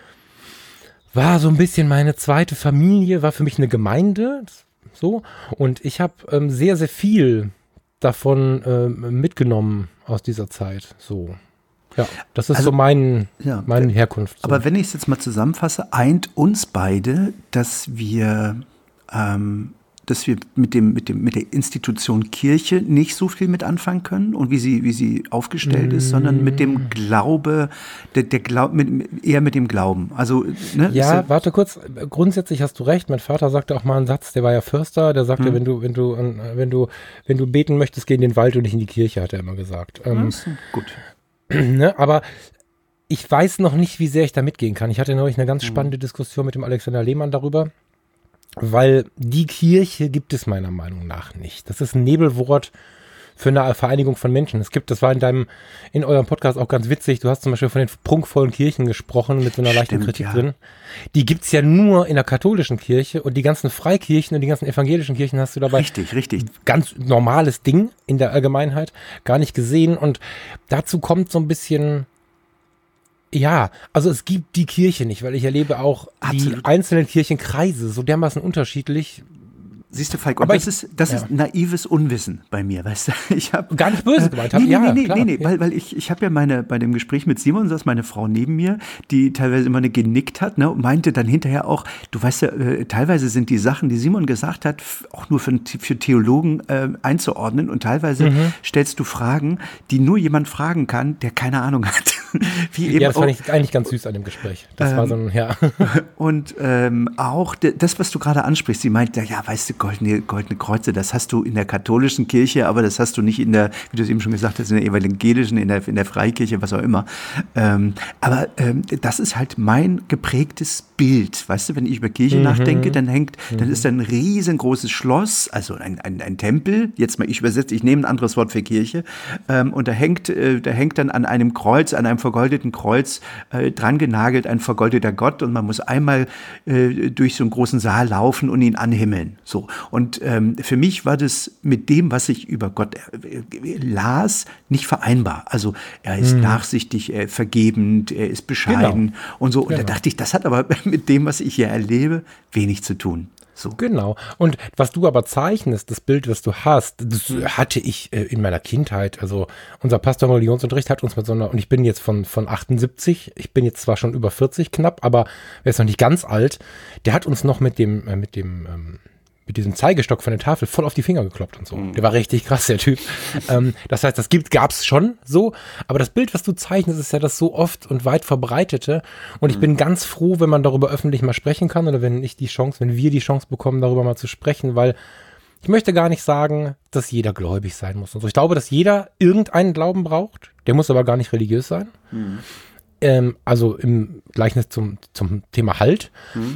war so ein bisschen meine zweite Familie, war für mich eine Gemeinde. So, und ich habe sehr, sehr viel davon mitgenommen aus dieser Zeit. So, ja, das ist also, so meine Herkunft. So. Aber wenn ich es jetzt mal zusammenfasse, eint uns beide, dass wir mit der Institution Kirche nicht so viel mit anfangen können und wie sie aufgestellt ist, sondern mit dem Glaube, eher mit dem Glauben. Also, ne, ja, warte kurz. Grundsätzlich hast du recht. Mein Vater sagte auch mal einen Satz, der war ja Förster, der sagte, wenn du beten möchtest, geh in den Wald und nicht in die Kirche, hat er immer gesagt. Gut. Ne, aber ich weiß noch nicht, wie sehr ich da mitgehen kann. Ich hatte neulich eine ganz spannende Diskussion mit dem Alexander Lehmann darüber, weil die Kirche gibt es meiner Meinung nach nicht. Das ist ein Nebelwort für eine Vereinigung von Menschen. Das war in eurem Podcast auch ganz witzig. Du hast zum Beispiel von den prunkvollen Kirchen gesprochen mit so einer leichten Kritik drin. Die gibt's ja nur in der katholischen Kirche und die ganzen Freikirchen und die ganzen evangelischen Kirchen hast du dabei. Richtig. Ganz normales Ding in der Allgemeinheit, gar nicht gesehen. Und dazu kommt so ein bisschen, ja, also es gibt die Kirche nicht, weil ich erlebe auch die einzelnen Kirchenkreise so dermaßen unterschiedlich. Siehst du, Falk, und das ist naives Unwissen bei mir, weißt du? Ich habe gar nicht böse gemeint. Nee, weil ich habe ja bei dem Gespräch mit Simon saß meine Frau neben mir, die teilweise immer genickt hat, ne, und meinte dann hinterher auch, du weißt ja, teilweise sind die Sachen, die Simon gesagt hat, auch nur für Theologen einzuordnen, und teilweise stellst du Fragen, die nur jemand fragen kann, der keine Ahnung hat. Wie eben das fand ich eigentlich ganz süß an dem Gespräch. Das war so ein, Und auch das, was du gerade ansprichst, sie meint, ja, weißt du, goldene Kreuze, das hast du in der katholischen Kirche, aber das hast du nicht in der, wie du es eben schon gesagt hast, in der evangelischen, in der Freikirche, was auch immer. Aber das ist halt mein geprägtes Bild. Weißt du, wenn ich über Kirche nachdenke, dann ist da ein riesengroßes Schloss, also ein Tempel, jetzt mal ich übersetze, ich nehme ein anderes Wort für Kirche, und da hängt dann an einem Kreuz, an einem vergoldeten Kreuz, dran genagelt ein vergoldeter Gott, und man muss einmal durch so einen großen Saal laufen und ihn anhimmeln. So. Und für mich war das mit dem, was ich über Gott las, nicht vereinbar. Also er ist nachsichtig, er ist vergebend, er ist bescheiden und so. Und da dachte ich, das hat aber mit dem, was ich hier erlebe, wenig zu tun. So. Genau. Und was du aber zeichnest, das Bild, was du hast, das hatte ich in meiner Kindheit. Also unser Pastor im Religionsunterricht hat uns mit so einer, und ich bin jetzt von 78, ich bin jetzt zwar schon über 40 knapp, aber er ist noch nicht ganz alt, der hat uns noch mit diesem Zeigestock von der Tafel voll auf die Finger gekloppt und so. Der war richtig krass, der Typ. Das heißt, gab's schon so, aber das Bild, was du zeichnest, ist ja das so oft und weit verbreitete, und ich bin ganz froh, wenn man darüber öffentlich mal sprechen kann, oder wenn wir die Chance bekommen, darüber mal zu sprechen, weil ich möchte gar nicht sagen, dass jeder gläubig sein muss und so. Ich glaube, dass jeder irgendeinen Glauben braucht, der muss aber gar nicht religiös sein. Also im Gleichnis zum Thema Halt.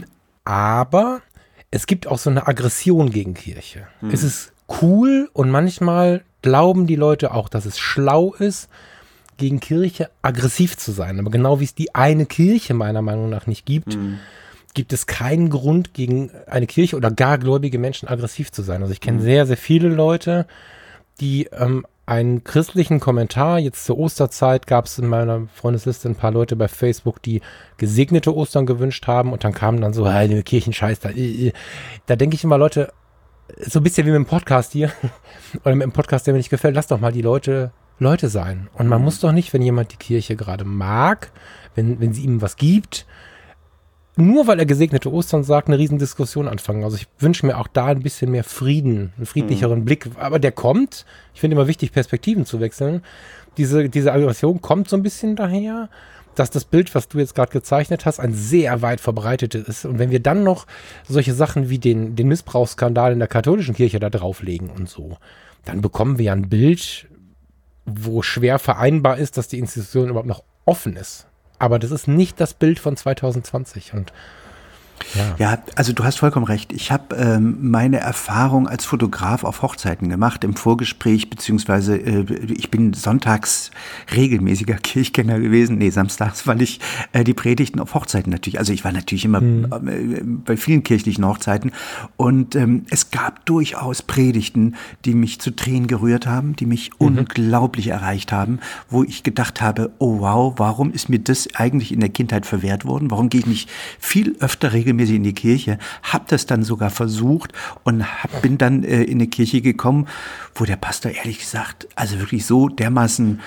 Aber es gibt auch so eine Aggression gegen Kirche. Es ist cool, und manchmal glauben die Leute auch, dass es schlau ist, gegen Kirche aggressiv zu sein. Aber genau wie es die eine Kirche meiner Meinung nach nicht gibt, gibt es keinen Grund, gegen eine Kirche oder gar gläubige Menschen aggressiv zu sein. Also ich kenne sehr, sehr viele Leute, die einen christlichen Kommentar, jetzt zur Osterzeit gab es in meiner Freundesliste ein paar Leute bei Facebook, die gesegnete Ostern gewünscht haben, und dann kamen dann so, Kirchenscheiß, da denke ich immer, Leute, so ein bisschen wie mit dem Podcast hier, oder mit dem Podcast, der mir nicht gefällt, lass doch mal die Leute sein. Und man muss doch nicht, wenn jemand die Kirche gerade mag, wenn sie ihm was gibt, nur weil er gesegnete Ostern sagt, eine Riesendiskussion anfangen. Also ich wünsche mir auch da ein bisschen mehr Frieden, einen friedlicheren Blick. Aber der kommt. Ich finde immer wichtig, Perspektiven zu wechseln. Diese Aggression kommt so ein bisschen daher, dass das Bild, was du jetzt gerade gezeichnet hast, ein sehr weit verbreitetes ist. Und wenn wir dann noch solche Sachen wie den Missbrauchsskandal in der katholischen Kirche da drauflegen und so, dann bekommen wir ja ein Bild, wo schwer vereinbar ist, dass die Institution überhaupt noch offen ist. Aber das ist nicht das Bild von 2020. Und ja, also du hast vollkommen recht. Ich habe meine Erfahrung als Fotograf auf Hochzeiten gemacht, im Vorgespräch, beziehungsweise ich bin sonntags regelmäßiger Kirchgänger gewesen, samstags, weil ich die Predigten auf Hochzeiten natürlich, also ich war natürlich immer bei vielen kirchlichen Hochzeiten, und es gab durchaus Predigten, die mich zu Tränen gerührt haben, die mich unglaublich erreicht haben, wo ich gedacht habe, oh wow, warum ist mir das eigentlich in der Kindheit verwehrt worden? Warum gehe ich nicht viel öfter regelmäßig in die Kirche, habe das dann sogar versucht und bin dann in eine Kirche gekommen, wo der Pastor ehrlich gesagt, also wirklich so dermaßen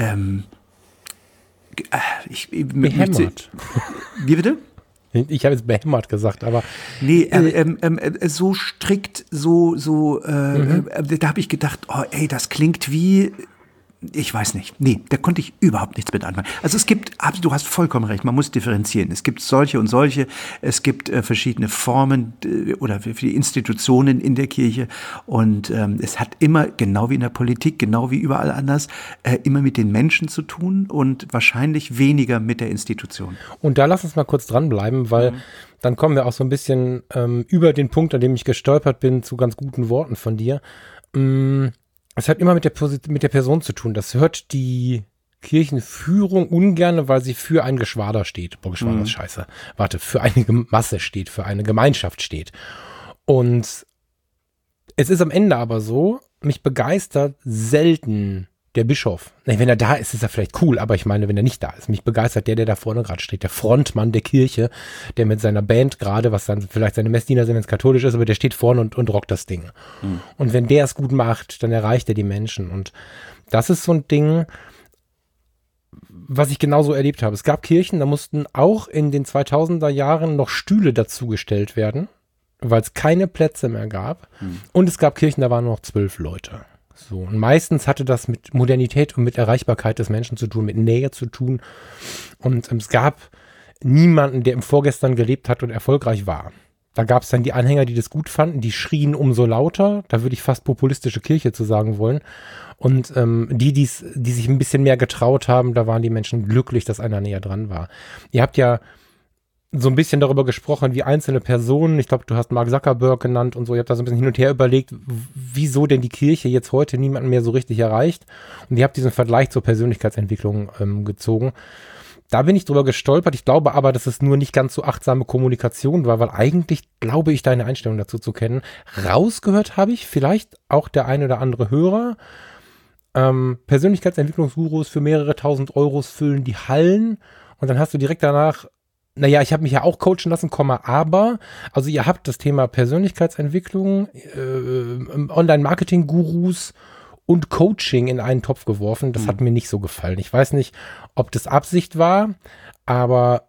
behämmert. Wie bitte? Ich habe jetzt behämmert gesagt, aber nee, so strikt, da habe ich gedacht, oh ey, das klingt wie ich weiß nicht. Nee, da konnte ich überhaupt nichts mit anfangen. Also du hast vollkommen recht, man muss differenzieren. Es gibt solche und solche, es gibt verschiedene Formen oder für die Institutionen in der Kirche und es hat immer, genau wie in der Politik, genau wie überall anders, immer mit den Menschen zu tun und wahrscheinlich weniger mit der Institution. Und da lass uns mal kurz dranbleiben, weil dann kommen wir auch so ein bisschen über den Punkt, an dem ich gestolpert bin, zu ganz guten Worten von dir. Es hat immer mit der Person zu tun. Das hört die Kirchenführung ungern, weil sie für ein Geschwader steht. Boah, Geschwader ist scheiße. Warte, für eine Masse steht, für eine Gemeinschaft steht. Und es ist am Ende aber so, mich begeistert selten der Bischof. Wenn er da ist, ist er vielleicht cool, aber ich meine, wenn er nicht da ist. Mich begeistert der da vorne gerade steht, der Frontmann der Kirche, der mit seiner Band gerade, was dann vielleicht seine Messdiener sind, wenn es katholisch ist, aber der steht vorne und rockt das Ding. Und wenn der es gut macht, dann erreicht er die Menschen. Und das ist so ein Ding, was ich genauso erlebt habe. Es gab Kirchen, da mussten auch in den 2000er Jahren noch Stühle dazugestellt werden, weil es keine Plätze mehr gab. Und es gab Kirchen, da waren nur noch 12 Leute. So, und meistens hatte das mit Modernität und mit Erreichbarkeit des Menschen zu tun, mit Nähe zu tun. Und es gab niemanden, der im Vorgestern gelebt hat und erfolgreich war. Da gab es dann die Anhänger, die das gut fanden, die schrien umso lauter. Da würde ich fast populistische Kirche zu sagen wollen. Und die sich ein bisschen mehr getraut haben, da waren die Menschen glücklich, dass einer näher dran war. Ihr habt ja so ein bisschen darüber gesprochen, wie einzelne Personen, ich glaube, du hast Mark Zuckerberg genannt und so, ihr habt da so ein bisschen hin und her überlegt, wieso denn die Kirche jetzt heute niemanden mehr so richtig erreicht. Und ihr habt diesen Vergleich zur Persönlichkeitsentwicklung gezogen. Da bin ich drüber gestolpert. Ich glaube aber, dass es nur nicht ganz so achtsame Kommunikation war, weil eigentlich glaube ich, deine Einstellung dazu zu kennen. Rausgehört habe ich vielleicht auch der ein oder andere Hörer. Persönlichkeitsentwicklungsgurus für mehrere tausend Euros füllen die Hallen und dann hast du direkt danach, naja, ich habe mich ja auch coachen lassen, aber, also ihr habt das Thema Persönlichkeitsentwicklung, Online-Marketing-Gurus und Coaching in einen Topf geworfen. Das hat mir nicht so gefallen. Ich weiß nicht, ob das Absicht war, aber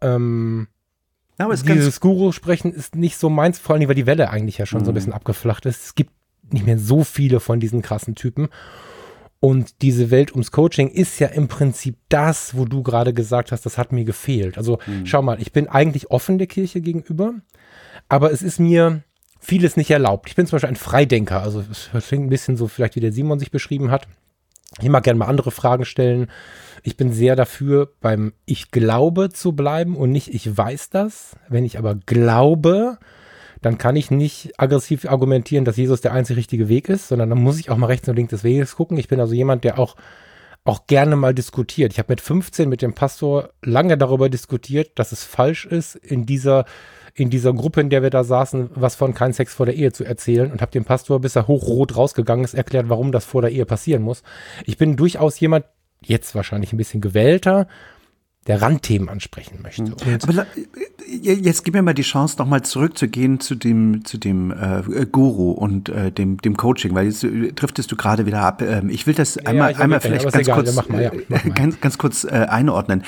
dieses Guru-Sprechen ist nicht so meins, vor allem, weil die Welle eigentlich ja schon so ein bisschen abgeflacht ist. Es gibt nicht mehr so viele von diesen krassen Typen. Und diese Welt ums Coaching ist ja im Prinzip das, wo du gerade gesagt hast, das hat mir gefehlt. Also schau mal, ich bin eigentlich offen der Kirche gegenüber, aber es ist mir vieles nicht erlaubt. Ich bin zum Beispiel ein Freidenker, also es klingt ein bisschen so vielleicht, wie der Simon sich beschrieben hat. Ich mag gerne mal andere Fragen stellen. Ich bin sehr dafür, beim Ich glaube zu bleiben und nicht ich weiß das. Wenn ich aber glaube, dann kann ich nicht aggressiv argumentieren, dass Jesus der einzig richtige Weg ist, sondern dann muss ich auch mal rechts und links des Weges gucken. Ich bin also jemand, der auch gerne mal diskutiert. Ich habe mit 15 mit dem Pastor lange darüber diskutiert, dass es falsch ist, in dieser Gruppe, in der wir da saßen, was von kein Sex vor der Ehe zu erzählen und habe dem Pastor, bis er hochrot rausgegangen ist, erklärt, warum das vor der Ehe passieren muss. Ich bin durchaus jemand, jetzt wahrscheinlich ein bisschen gewählter, der Randthemen ansprechen möchte. Aber jetzt gib mir mal die Chance, nochmal zurückzugehen zu dem Guru und dem Coaching, weil jetzt driftest du gerade wieder ab. Ich will das einmal vielleicht ganz kurz einordnen.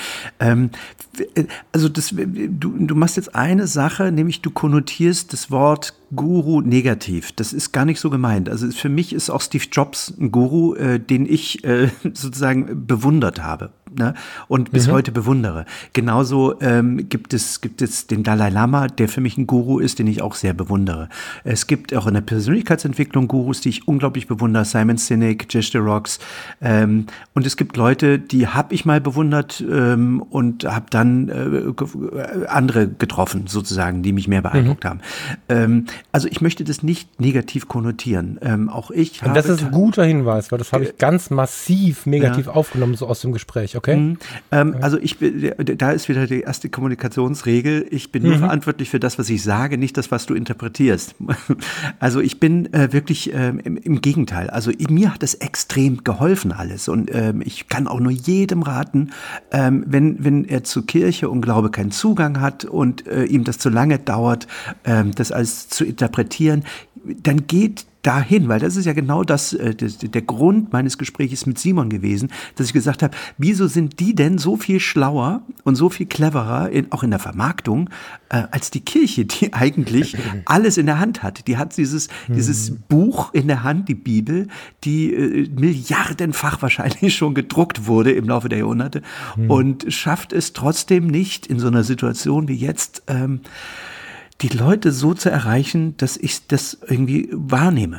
Also du machst jetzt eine Sache, nämlich du konnotierst das Wort Guru negativ. Das ist gar nicht so gemeint. Also für mich ist auch Steve Jobs ein Guru, den ich sozusagen bewundert habe, ne? Und bis heute bewundere. Genauso gibt es den Dalai Lama, der für mich ein Guru ist, den ich auch sehr bewundere. Es gibt auch in der Persönlichkeitsentwicklung Gurus, die ich unglaublich bewundere. Simon Sinek, Josh the Rocks. Und es gibt Leute, die habe ich mal bewundert und habe dann andere getroffen, sozusagen, die mich mehr beeindruckt haben. Also ich möchte das nicht negativ konnotieren. Auch ich habe... Und das ist ein guter Hinweis, weil das habe ich ganz massiv negativ aufgenommen, so aus dem Gespräch, okay? Also da ist wieder die erste Kommunikationsregel. Ich bin nur verantwortlich für das, was ich sage, nicht das, was du interpretierst. Also ich bin wirklich im Gegenteil. Also mir hat es extrem geholfen alles. Und ich kann auch nur jedem raten, wenn er zur Kirche und Glaube keinen Zugang hat und ihm das zu lange dauert, das alles zu interpretieren. dann geht dahin, weil das ist ja genau der Grund meines Gesprächs mit Simon gewesen, dass ich gesagt habe, wieso sind die denn so viel schlauer und so viel cleverer, auch in der Vermarktung, als die Kirche, die eigentlich alles in der Hand hat. Die hat dieses Buch in der Hand, die Bibel, die milliardenfach wahrscheinlich schon gedruckt wurde im Laufe der Jahrhunderte und schafft es trotzdem nicht in so einer Situation wie jetzt, die Leute so zu erreichen, dass ich das irgendwie wahrnehme.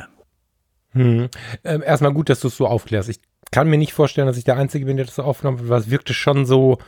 Erstmal gut, dass du es so aufklärst. Ich kann mir nicht vorstellen, dass ich der Einzige bin, der das so aufgenommen hat, weil es wirkte schon so,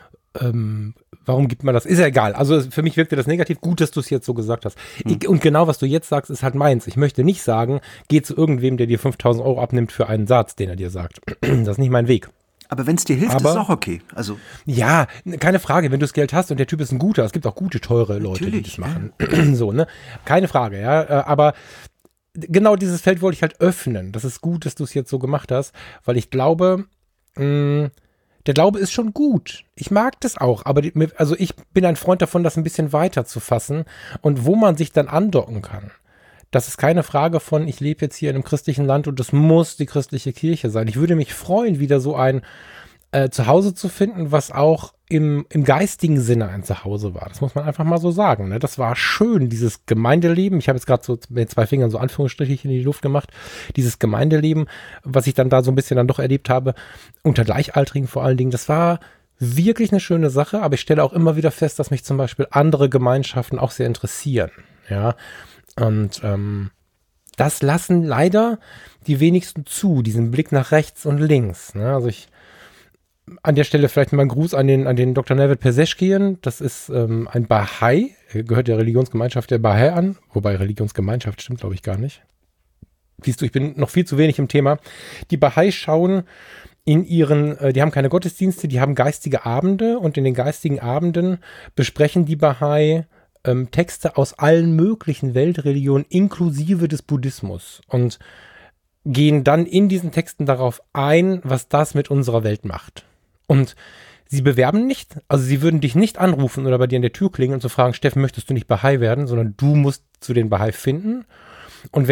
warum gibt man das? Ist ja egal. Also für mich wirkte das negativ. Gut, dass du es jetzt so gesagt hast. Und genau, was du jetzt sagst, ist halt meins. Ich möchte nicht sagen, geh zu irgendwem, der dir 5.000 Euro abnimmt für einen Satz, den er dir sagt. Das ist nicht mein Weg. Aber wenn es dir hilft, ist es auch okay. Also ja, keine Frage, wenn du das Geld hast und der Typ ist ein guter, es gibt auch gute, teure Leute, die das machen. Ja. So, ne? Keine Frage, ja. Aber genau dieses Feld wollte ich halt öffnen. Das ist gut, dass du es jetzt so gemacht hast, weil ich glaube, der Glaube ist schon gut. Ich mag das auch, aber also ich bin ein Freund davon, das ein bisschen weiter zu fassen und wo man sich dann andocken kann. Das ist keine Frage von, ich lebe jetzt hier in einem christlichen Land und das muss die christliche Kirche sein. Ich würde mich freuen, wieder so ein Zuhause zu finden, was auch im geistigen Sinne ein Zuhause war. Das muss man einfach mal so sagen. Ne? Das war schön, dieses Gemeindeleben. Ich habe jetzt gerade so mit 2 Fingern so Anführungsstriche in die Luft gemacht. Dieses Gemeindeleben, was ich dann da so ein bisschen dann doch erlebt habe, unter Gleichaltrigen vor allen Dingen, das war wirklich eine schöne Sache. Aber ich stelle auch immer wieder fest, dass mich zum Beispiel andere Gemeinschaften auch sehr interessieren. Ja, und das lassen leider die wenigsten zu, diesen Blick nach rechts und links. Ne? Also an der Stelle vielleicht mal einen Gruß an den Dr. Neved Peseschkian. Das ist ein Bahai, er gehört der Religionsgemeinschaft der Bahai an, wobei Religionsgemeinschaft stimmt, glaube ich, gar nicht. Siehst du, ich bin noch viel zu wenig im Thema. Die Bahai schauen die haben keine Gottesdienste, die haben geistige Abende und in den geistigen Abenden besprechen die Bahai Texte aus allen möglichen Weltreligionen inklusive des Buddhismus und gehen dann in diesen Texten darauf ein, was das mit unserer Welt macht. Und sie bewerben nicht, also sie würden dich nicht anrufen oder bei dir an der Tür klingeln und so fragen, Steffen, möchtest du nicht Bahai werden, sondern du musst zu den Bahai finden. Und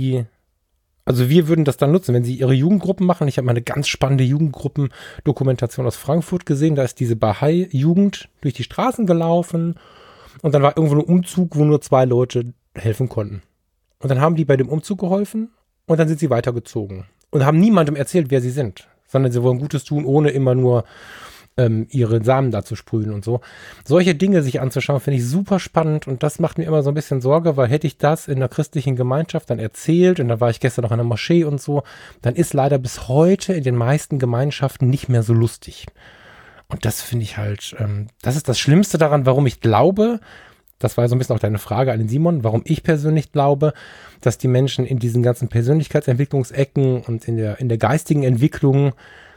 also wir würden das dann nutzen, wenn sie ihre Jugendgruppen machen. Ich habe mal eine ganz spannende Jugendgruppen-Dokumentation aus Frankfurt gesehen. Da ist diese Bahai-Jugend durch die Straßen gelaufen und dann war irgendwo ein Umzug, wo nur 2 Leute helfen konnten. Und dann haben die bei dem Umzug geholfen und dann sind sie weitergezogen und haben niemandem erzählt, wer sie sind, sondern sie wollen Gutes tun, ohne immer nur ihre Samen da zu sprühen und so. Solche Dinge sich anzuschauen, finde ich super spannend und das macht mir immer so ein bisschen Sorge, weil hätte ich das in einer christlichen Gemeinschaft dann erzählt und da war ich gestern noch in der Moschee und so, dann ist leider bis heute in den meisten Gemeinschaften nicht mehr so lustig. Und das finde ich halt, das ist das Schlimmste daran, warum ich glaube, das war so ein bisschen auch deine Frage an den Simon, warum ich persönlich glaube, dass die Menschen in diesen ganzen Persönlichkeitsentwicklungsecken und in der geistigen Entwicklung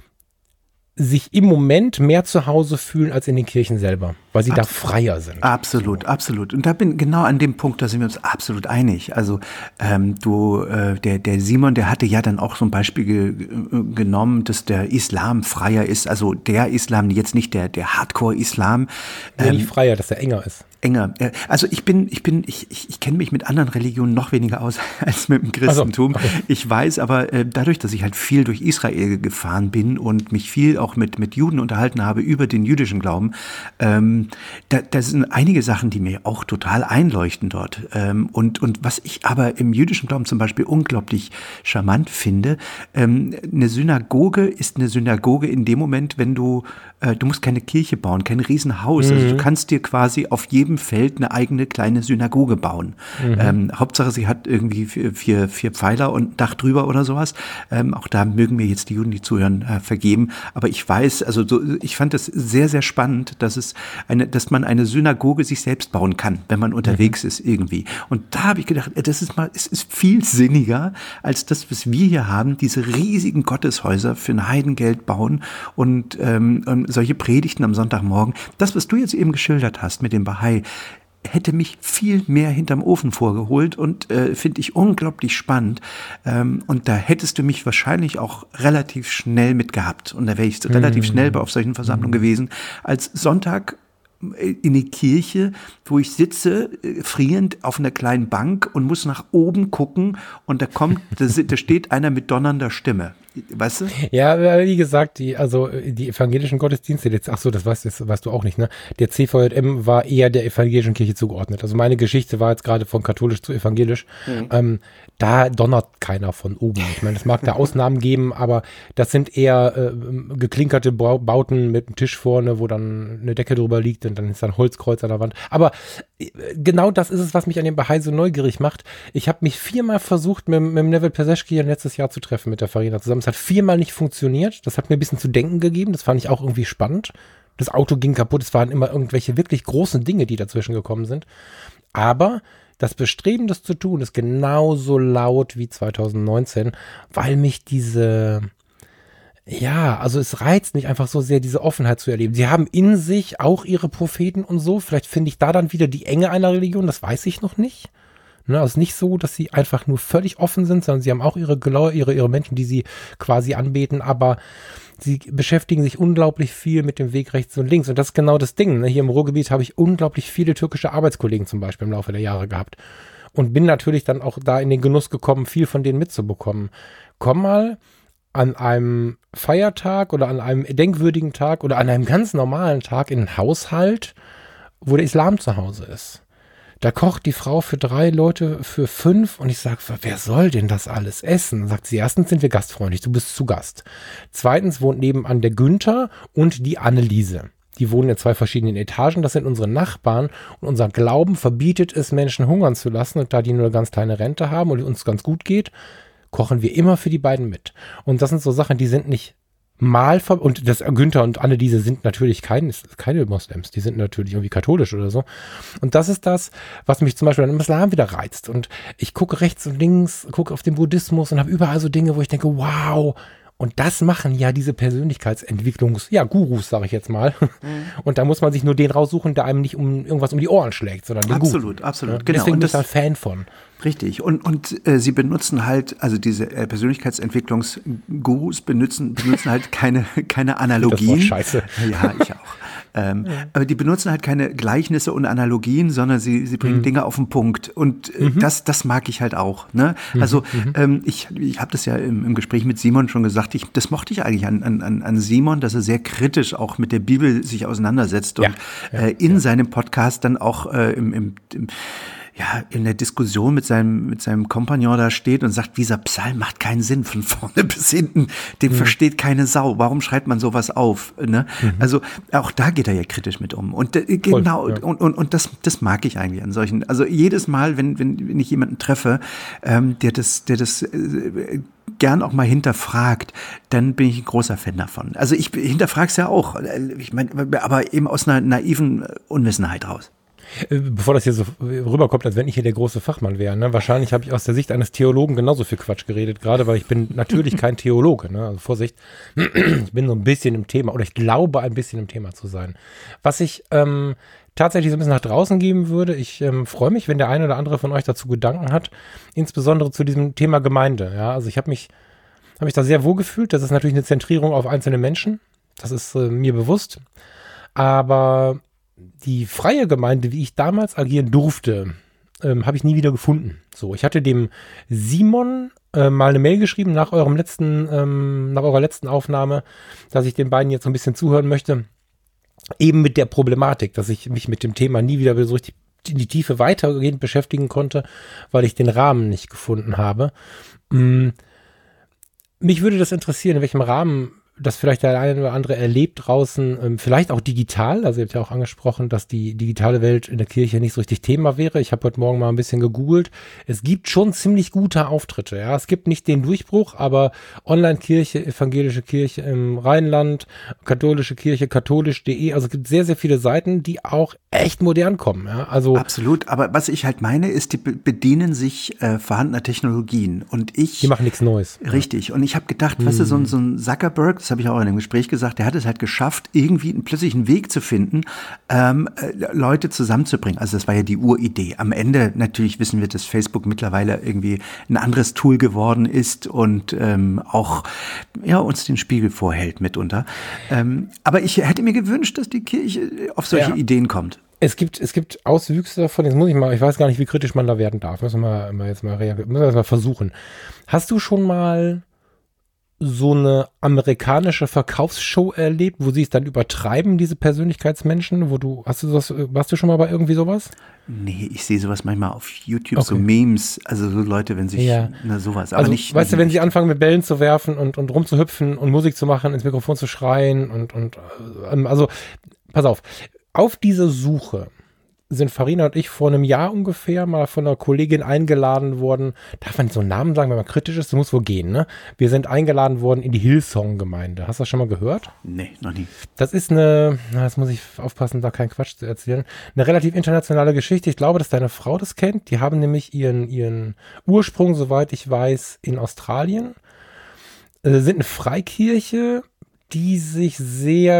sich im Moment mehr zu Hause fühlen als in den Kirchen selber, weil sie da freier sind. Absolut, absolut. Und da bin genau an dem Punkt, da sind wir uns absolut einig. Also der Simon, der hatte ja dann auch so ein Beispiel genommen, dass der Islam freier ist. Also der Islam, jetzt nicht der Hardcore-Islam. Nicht freier, dass er enger ist. Enger. Also ich kenne mich mit anderen Religionen noch weniger aus als mit dem Christentum. Also, okay. Ich weiß aber, dadurch, dass ich halt viel durch Israel gefahren bin und mich viel auch mit Juden unterhalten habe über den jüdischen Glauben, da sind einige Sachen, die mir auch total einleuchten dort. Und was ich aber im jüdischen Glauben zum Beispiel unglaublich charmant finde, eine Synagoge ist eine Synagoge in dem Moment, wenn du musst keine Kirche bauen, kein Riesenhaus. Also du kannst dir quasi auf jedem Feld eine eigene kleine Synagoge bauen. Hauptsache, sie hat irgendwie vier Pfeiler und ein Dach drüber oder sowas. Auch da mögen mir jetzt die Juden, die zuhören, vergeben. Aber ich weiß, ich fand das sehr, sehr spannend, dass man eine Synagoge sich selbst bauen kann, wenn man unterwegs ist irgendwie. Und da habe ich gedacht, es ist viel sinniger als das, was wir hier haben, diese riesigen Gotteshäuser für ein Heidengeld bauen und solche Predigten am Sonntagmorgen. Das, was du jetzt eben geschildert hast mit dem Bahai, hätte mich viel mehr hinterm Ofen vorgeholt und finde ich unglaublich spannend. Und da hättest du mich wahrscheinlich auch relativ schnell mitgehabt. Und da wäre ich relativ schnell auf solchen Versammlungen gewesen. Als Sonntag in die Kirche, wo ich sitze, frierend auf einer kleinen Bank und muss nach oben gucken und da steht einer mit donnernder Stimme. Weißt du? Ja, wie gesagt, die evangelischen Gottesdienste, das weißt du auch nicht, ne? Der CVJM war eher der evangelischen Kirche zugeordnet. Also meine Geschichte war jetzt gerade von katholisch zu evangelisch. Da donnert keiner von oben. Ich meine, es mag da Ausnahmen geben, aber das sind eher geklinkerte Bauten mit einem Tisch vorne, wo dann eine Decke drüber liegt und dann ist da ein Holzkreuz an der Wand. Aber genau das ist es, was mich an dem Bahai so neugierig macht. Ich habe mich 4-mal versucht, mit Neville Peseschki letztes Jahr zu treffen mit der Farina zusammen. Es hat 4-mal nicht funktioniert. Das hat mir ein bisschen zu denken gegeben. Das fand ich auch irgendwie spannend. Das Auto ging kaputt. Es waren immer irgendwelche wirklich großen Dinge, die dazwischen gekommen sind. Aber das Bestreben, das zu tun, ist genauso laut wie 2019, weil mich es reizt mich einfach so sehr, diese Offenheit zu erleben. Sie haben in sich auch ihre Propheten und so. Vielleicht finde ich da dann wieder die Enge einer Religion. Das weiß ich noch nicht. Ne, also nicht so, dass sie einfach nur völlig offen sind, sondern sie haben auch ihre Menschen, die sie quasi anbeten, aber sie beschäftigen sich unglaublich viel mit dem Weg rechts und links. Und das ist genau das Ding. Ne? Hier im Ruhrgebiet habe ich unglaublich viele türkische Arbeitskollegen zum Beispiel im Laufe der Jahre gehabt. Und bin natürlich dann auch da in den Genuss gekommen, viel von denen mitzubekommen. Komm mal an einem Feiertag oder an einem denkwürdigen Tag oder an einem ganz normalen Tag in einen Haushalt, wo der Islam zu Hause ist. Da kocht die Frau für 3 Leute, für 5 und ich sage, wer soll denn das alles essen? Dann sagt sie, erstens sind wir gastfreundlich, du bist zu Gast. Zweitens wohnt nebenan der Günther und die Anneliese. Die wohnen in 2 verschiedenen Etagen, das sind unsere Nachbarn und unser Glauben verbietet es, Menschen hungern zu lassen und da die nur eine ganz kleine Rente haben und uns ganz gut geht, kochen wir immer für die beiden mit. Und das sind so Sachen, die sind nicht und das Günther und Anneliese sind natürlich keine Moslems, die sind natürlich irgendwie katholisch oder so. Und das ist das, was mich zum Beispiel an dem Islam wieder reizt. Und ich gucke rechts und links, gucke auf den Buddhismus und habe überall so Dinge, wo ich denke, wow. Und das machen ja diese Persönlichkeitsentwicklungs-Gurus, sage ich jetzt mal. Und da muss man sich nur den raussuchen, der einem nicht irgendwas um die Ohren schlägt, sondern den Guten. Absolut, genau. Deswegen bin ich da ein Fan von. Richtig. Und sie benutzen halt, also diese Persönlichkeitsentwicklungsgurus benutzen halt keine Analogien. Das war scheiße. Ja, ich auch. Aber die benutzen halt keine Gleichnisse und Analogien, sondern sie bringen Dinge auf den Punkt. Und das mag ich halt auch. Ne? Also ich habe das ja im Gespräch mit Simon schon gesagt, das mochte ich eigentlich an Simon, dass er sehr kritisch auch mit der Bibel sich auseinandersetzt und in seinem Podcast dann auch in der Diskussion mit seinem Kompagnon da steht und sagt, dieser Psalm macht keinen Sinn von vorne bis hinten, den versteht keine Sau. Warum schreibt man sowas auf? Ne? Also auch da geht er ja kritisch mit um. Und genau, ja. und das mag ich eigentlich an solchen. Also jedes Mal, wenn ich jemanden treffe, der das gern auch mal hinterfragt, dann bin ich ein großer Fan davon. Also ich hinterfrage es ja auch. Ich meine, aber eben aus einer naiven Unwissenheit raus. Bevor das hier so rüberkommt, als wenn ich hier der große Fachmann wäre, ne? Wahrscheinlich habe ich aus der Sicht eines Theologen genauso viel Quatsch geredet, gerade weil ich bin natürlich kein Theologe, ne? Also Vorsicht, ich bin so ein bisschen im Thema oder ich glaube ein bisschen im Thema zu sein. Was ich tatsächlich so ein bisschen nach draußen geben würde, ich freue mich, wenn der eine oder andere von euch dazu Gedanken hat, insbesondere zu diesem Thema Gemeinde, ja, also ich habe mich da sehr wohl gefühlt, das ist natürlich eine Zentrierung auf einzelne Menschen, das ist mir bewusst, aber die freie Gemeinde, wie ich damals agieren durfte, habe ich nie wieder gefunden. So, ich hatte dem Simon mal eine Mail geschrieben nach eurer letzten Aufnahme, dass ich den beiden jetzt so ein bisschen zuhören möchte. Eben mit der Problematik, dass ich mich mit dem Thema nie wieder so richtig in die Tiefe weitergehend beschäftigen konnte, weil ich den Rahmen nicht gefunden habe. Mich würde das interessieren, in welchem Rahmen das vielleicht der eine oder andere erlebt draußen, vielleicht auch digital. Also ihr habt ja auch angesprochen, dass die digitale Welt in der Kirche nicht so richtig Thema wäre. Ich habe heute Morgen mal ein bisschen gegoogelt. Es gibt schon ziemlich gute Auftritte. Ja, es gibt nicht den Durchbruch, aber Online-Kirche, evangelische Kirche im Rheinland, katholische Kirche, katholisch.de. Also es gibt sehr, sehr viele Seiten, die auch echt modern kommen. Ja, also absolut. Aber was ich halt meine, ist, die bedienen sich vorhandener Technologien. Und die machen nichts Neues. Richtig. Und ich habe gedacht, weißt du, so ein Zuckerberg, das habe ich auch in dem Gespräch gesagt, der hat es halt geschafft, irgendwie plötzlich einen Weg zu finden, Leute zusammenzubringen. Also das war ja die Uridee. Am Ende natürlich wissen wir, dass Facebook mittlerweile irgendwie ein anderes Tool geworden ist und auch uns den Spiegel vorhält mitunter. Aber ich hätte mir gewünscht, dass die Kirche auf solche Ideen kommt. Es gibt Auswüchse davon, ich weiß gar nicht, wie kritisch man da werden darf. Müssen wir mal versuchen. Hast du schon mal so eine amerikanische Verkaufsshow erlebt, wo sie es dann übertreiben, diese Persönlichkeitsmenschen? Warst du schon mal bei irgendwie sowas? Nee, ich sehe sowas manchmal auf YouTube, so Memes, also so Leute, wenn sich, sowas. Aber also, nicht. Weißt du, wenn sie anfangen mit Bällen zu werfen und rumzuhüpfen und Musik zu machen, ins Mikrofon zu schreien also, pass auf diese Suche sind Farina und ich vor einem Jahr ungefähr mal von einer Kollegin eingeladen worden. Darf man so einen Namen sagen, wenn man kritisch ist? Das muss wohl gehen, ne? Wir sind eingeladen worden in die Hillsong-Gemeinde. Hast du das schon mal gehört? Nee, noch nie. Das ist jetzt muss ich aufpassen, da keinen Quatsch zu erzählen, eine relativ internationale Geschichte. Ich glaube, dass deine Frau das kennt. Die haben nämlich ihren Ursprung, soweit ich weiß, in Australien. Sind eine Freikirche, die sich sehr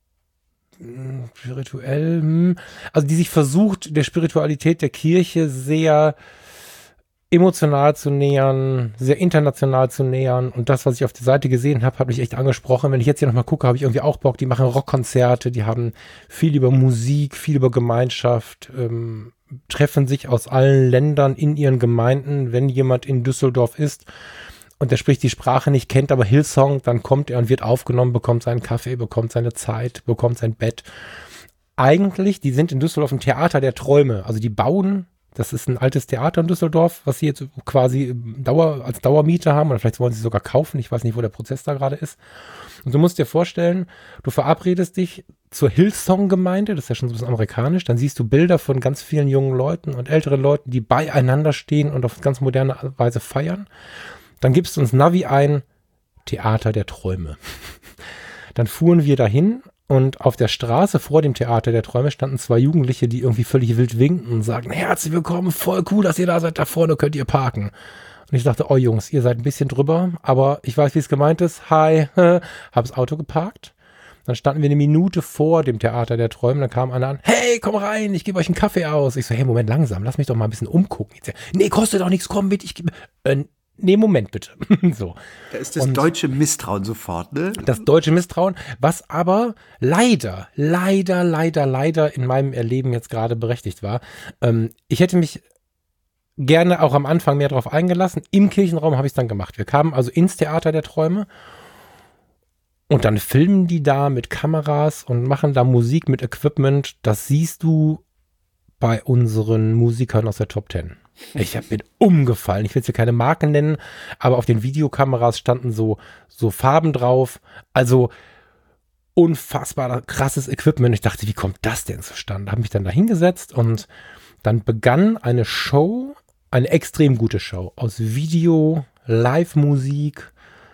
spirituell, also die sich versucht, der Spiritualität der Kirche sehr emotional zu nähern, sehr international zu nähern, und das, was ich auf der Seite gesehen habe, hat mich echt angesprochen. Wenn ich jetzt hier nochmal gucke, habe ich irgendwie auch Bock. Die machen Rockkonzerte, die haben viel über Musik, viel über Gemeinschaft, treffen sich aus allen Ländern in ihren Gemeinden. Wenn jemand in Düsseldorf ist und der spricht die Sprache nicht, kennt aber Hillsong, dann kommt er und wird aufgenommen, bekommt seinen Kaffee, bekommt seine Zeit, bekommt sein Bett. Eigentlich, die sind in Düsseldorf ein Theater der Träume. Also die bauen, das ist ein altes Theater in Düsseldorf, was sie jetzt quasi als Dauermiete haben, oder vielleicht wollen sie sogar kaufen. Ich weiß nicht, wo der Prozess da gerade ist. Und du musst dir vorstellen, du verabredest dich zur Hillsong-Gemeinde, das ist ja schon so ein bisschen amerikanisch, dann siehst du Bilder von ganz vielen jungen Leuten und älteren Leuten, die beieinander stehen und auf ganz moderne Weise feiern. Dann gibst du uns Navi ein, Theater der Träume. Dann fuhren wir dahin und auf der Straße vor dem Theater der Träume standen 2 Jugendliche, die irgendwie völlig wild winken und sagen, herzlich willkommen, voll cool, dass ihr da seid, da vorne könnt ihr parken. Und ich dachte, oh Jungs, ihr seid ein bisschen drüber, aber ich weiß, wie es gemeint ist. Hi, hab's Auto geparkt. Dann standen wir eine Minute vor dem Theater der Träume, dann kam einer an, hey, komm rein, ich gebe euch einen Kaffee aus. Ich so, hey, Moment, langsam, lass mich doch mal ein bisschen umgucken. Ich so, nee, kostet auch nichts, komm mit, ich gebe... Nee, Moment bitte. So. Da ist das deutsche Misstrauen sofort, ne? Das deutsche Misstrauen, was aber leider in meinem Erleben jetzt gerade berechtigt war. Ich hätte mich gerne auch am Anfang mehr darauf eingelassen. Im Kirchenraum habe ich es dann gemacht. Wir kamen also ins Theater der Träume und dann filmen die da mit Kameras und machen da Musik mit Equipment. Das siehst du bei unseren Musikern aus der Top 10. Ich habe mir umgefallen. Ich will jetzt hier keine Marken nennen, aber auf den Videokameras standen so Farben drauf. Also unfassbar krasses Equipment. Ich dachte, wie kommt das denn zustande? Habe mich dann da hingesetzt und dann begann eine Show, eine extrem gute Show aus Video, Live-Musik.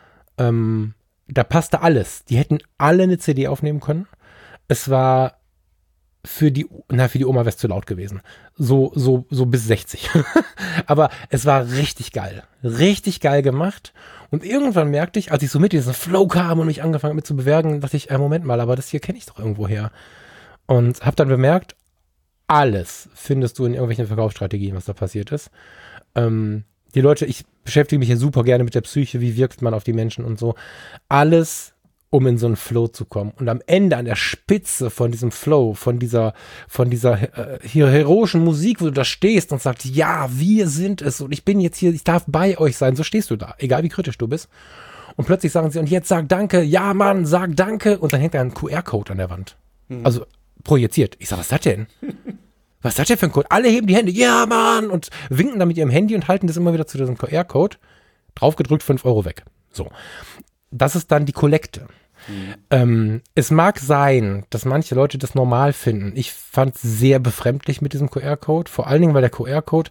Da passte alles. Die hätten alle eine CD aufnehmen können. Es war für die Oma wäre es zu laut gewesen. So bis 60. Aber es war richtig geil. Richtig geil gemacht. Und irgendwann merkte ich, als ich so mit diesem Flow kam und mich angefangen habe mit zu bewerben, dachte ich, Moment mal, aber das hier kenne ich doch irgendwo her. Und habe dann bemerkt, alles findest du in irgendwelchen Verkaufsstrategien, was da passiert ist. Die Leute, ich beschäftige mich ja super gerne mit der Psyche, wie wirkt man auf die Menschen und so. Alles, um in so einen Flow zu kommen. Und am Ende, an der Spitze von diesem Flow, von dieser heroischen Musik, wo du da stehst und sagst, ja, wir sind es und ich bin jetzt hier, ich darf bei euch sein, so stehst du da, egal wie kritisch du bist. Und plötzlich sagen sie, und jetzt sag Danke, ja Mann, sag Danke. Und dann hängt da ein QR-Code an der Wand. Also projiziert. Ich sag, was ist das denn? Was ist das denn für ein Code? Alle heben die Hände, ja Mann, und winken dann mit ihrem Handy und halten das immer wieder zu diesem QR-Code. Draufgedrückt, 5 Euro weg. So. Das ist dann die Kollekte. Es mag sein, dass manche Leute das normal finden. Ich fand es sehr befremdlich mit diesem QR-Code. Vor allen Dingen, weil der QR-Code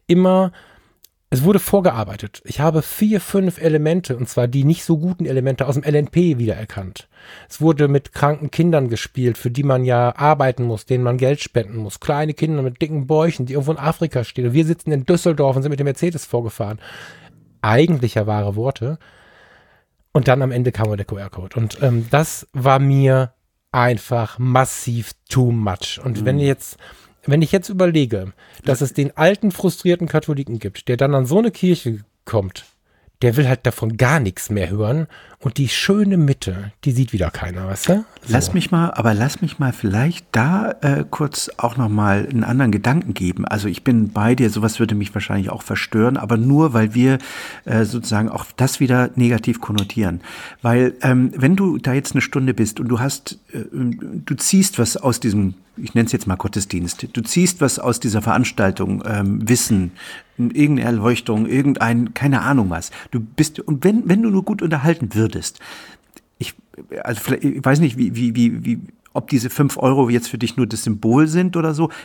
es wurde vorgearbeitet. Ich habe 4, 5 Elemente, und zwar die nicht so guten Elemente aus dem LNP wiedererkannt. Es wurde mit kranken Kindern gespielt, für die man ja arbeiten muss, denen man Geld spenden muss. Kleine Kinder mit dicken Bäuchen, die irgendwo in Afrika stehen. Und wir sitzen in Düsseldorf und sind mit dem Mercedes vorgefahren. Eigentlich ja wahre Worte. Und dann am Ende kam der QR-Code. Und das war mir einfach massiv too much. Und wenn ich jetzt überlege, dass es den alten, frustrierten Katholiken gibt, der dann an so eine Kirche kommt, der will halt davon gar nichts mehr hören. Und die schöne Mitte, die sieht wieder keiner, weißt du? So. Lass mich mal vielleicht da kurz auch nochmal einen anderen Gedanken geben. Also ich bin bei dir, sowas würde mich wahrscheinlich auch verstören, aber nur, weil wir sozusagen auch das wieder negativ konnotieren. Weil wenn du da jetzt eine Stunde bist und du ziehst was aus diesem, ich nenne es jetzt mal Gottesdienst, du ziehst was aus dieser Veranstaltung, Wissen, irgendeine Erleuchtung, keine Ahnung was. Du bist, und wenn du nur gut unterhalten würdest, ich weiß nicht, ob diese 5 Euro jetzt für dich nur das Symbol sind oder so.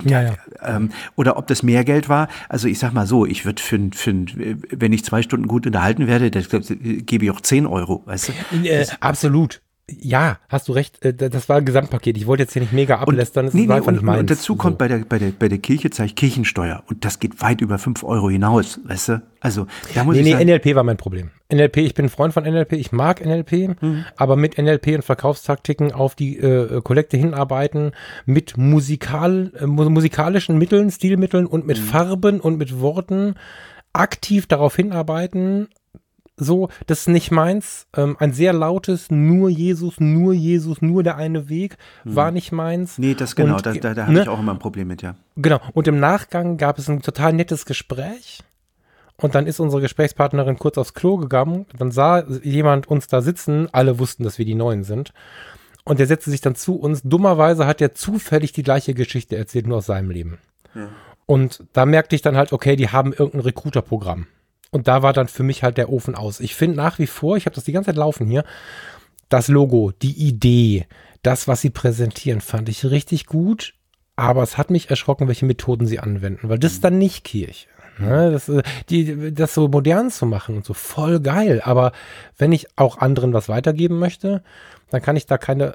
Oder ob das mehr Geld war. Also ich sag mal so, ich würde wenn ich 2 Stunden gut unterhalten werde, das gebe ich auch 10 Euro, weißt du? Absolut. Ja, hast du recht, das war ein Gesamtpaket. Ich wollte jetzt hier nicht mega ablästern, das war einfach nicht meins. Und dazu kommt bei der Kirche zahle ich Kirchensteuer und das geht weit über 5 Euro hinaus, weißt du? Also, da muss ich sagen, NLP war mein Problem. NLP, ich bin ein Freund von NLP, ich mag NLP, aber mit NLP und Verkaufstaktiken auf die Kollekte hinarbeiten, mit musikalischen Mitteln, Stilmitteln und mit Farben und mit Worten aktiv darauf hinarbeiten, so, das ist nicht meins. Ein sehr lautes nur Jesus, nur der eine Weg war nicht meins. Nee, das genau, und, da habe ich auch immer ein Problem mit, ja. Genau, und im Nachgang gab es ein total nettes Gespräch und dann ist unsere Gesprächspartnerin kurz aufs Klo gegangen, dann sah jemand uns da sitzen, alle wussten, dass wir die Neuen sind und der setzte sich dann zu uns. Dummerweise hat er zufällig die gleiche Geschichte erzählt, nur aus seinem Leben. Ja. Und da merkte ich dann halt, okay, die haben irgendein Recruiter-Programm. Und da war dann für mich halt der Ofen aus. Ich finde nach wie vor, ich habe das die ganze Zeit laufen hier, das Logo, die Idee, das, was sie präsentieren, fand ich richtig gut. Aber es hat mich erschrocken, welche Methoden sie anwenden, weil das ist dann nicht Kirche. Ne? Das so modern zu machen und so voll geil. Aber wenn ich auch anderen was weitergeben möchte, dann kann ich da keine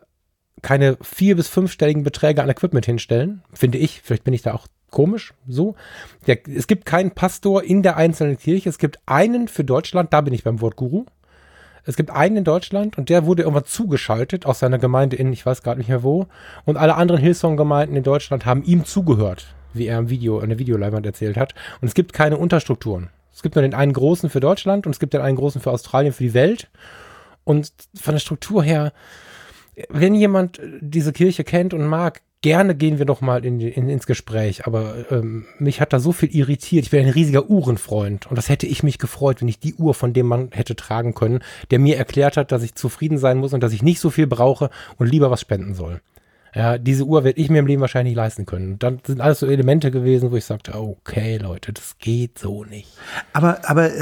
4- bis 5-stelligen Beträge an Equipment hinstellen, finde ich. Vielleicht bin ich da auch komisch, so. Es gibt keinen Pastor in der einzelnen Kirche. Es gibt einen für Deutschland, da bin ich beim Wort Guru. Es gibt einen in Deutschland und der wurde irgendwann zugeschaltet aus seiner Gemeinde ich weiß gerade nicht mehr wo. Und alle anderen Hillsong-Gemeinden in Deutschland haben ihm zugehört, wie er in der Videoleinwand erzählt hat. Und es gibt keine Unterstrukturen. Es gibt nur den einen großen für Deutschland und es gibt den einen großen für Australien, für die Welt. Und von der Struktur her, wenn jemand diese Kirche kennt und mag, gerne gehen wir doch mal ins Gespräch, aber mich hat da so viel irritiert. Ich bin ein riesiger Uhrenfreund und das hätte ich mich gefreut, wenn ich die Uhr von dem Mann hätte tragen können, der mir erklärt hat, dass ich zufrieden sein muss und dass ich nicht so viel brauche und lieber was spenden soll. Ja, diese Uhr werde ich mir im Leben wahrscheinlich nicht leisten können. Und dann sind alles so Elemente gewesen, wo ich sagte, okay, Leute, das geht so nicht. Aber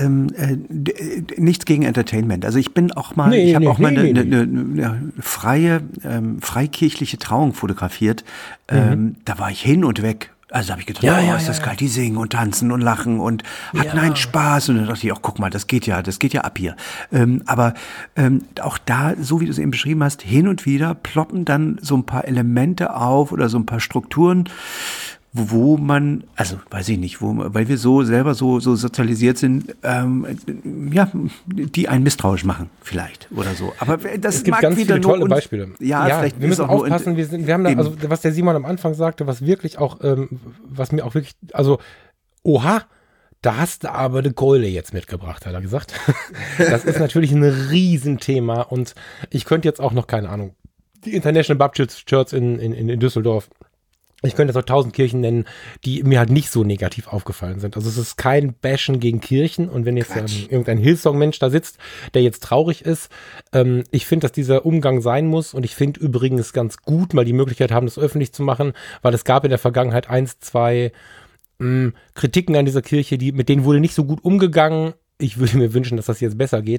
nichts gegen Entertainment. Also ich bin auch mal, ich habe auch mal eine freikirchliche Trauung fotografiert. Da war ich hin und weg. Also habe ich gedacht, ist das geil, die singen und tanzen und lachen und hatten einen Spaß. Und dann dachte ich auch, guck mal, das geht ja ab hier. Aber auch da, so wie du es eben beschrieben hast, hin und wieder ploppen dann so ein paar Elemente auf oder so ein paar Strukturen, wo man, also weiß ich nicht, weil wir so selber so sozialisiert sind, die einen misstrauisch machen vielleicht oder so. Aber das es gibt ganz viele tolle Beispiele. Vielleicht wir müssen aufpassen. Wir haben da, also was der Simon am Anfang sagte, was wirklich auch, was mir auch wirklich, also, oha, da hast du aber eine Keule jetzt mitgebracht, hat er gesagt. Das ist natürlich ein Riesenthema und ich könnte jetzt auch noch, keine Ahnung, die International Baptist Church in Düsseldorf. Ich könnte jetzt auch 1000 Kirchen nennen, die mir halt nicht so negativ aufgefallen sind. Also es ist kein Bashen gegen Kirchen. Und wenn jetzt irgendein Hillsong-Mensch da sitzt, der jetzt traurig ist, ich finde, dass dieser Umgang sein muss. Und ich finde übrigens ganz gut, mal die Möglichkeit haben, das öffentlich zu machen, weil es gab in der Vergangenheit 1, 2 Kritiken an dieser Kirche, mit denen wurde nicht so gut umgegangen. Ich würde mir wünschen, dass das jetzt besser geht.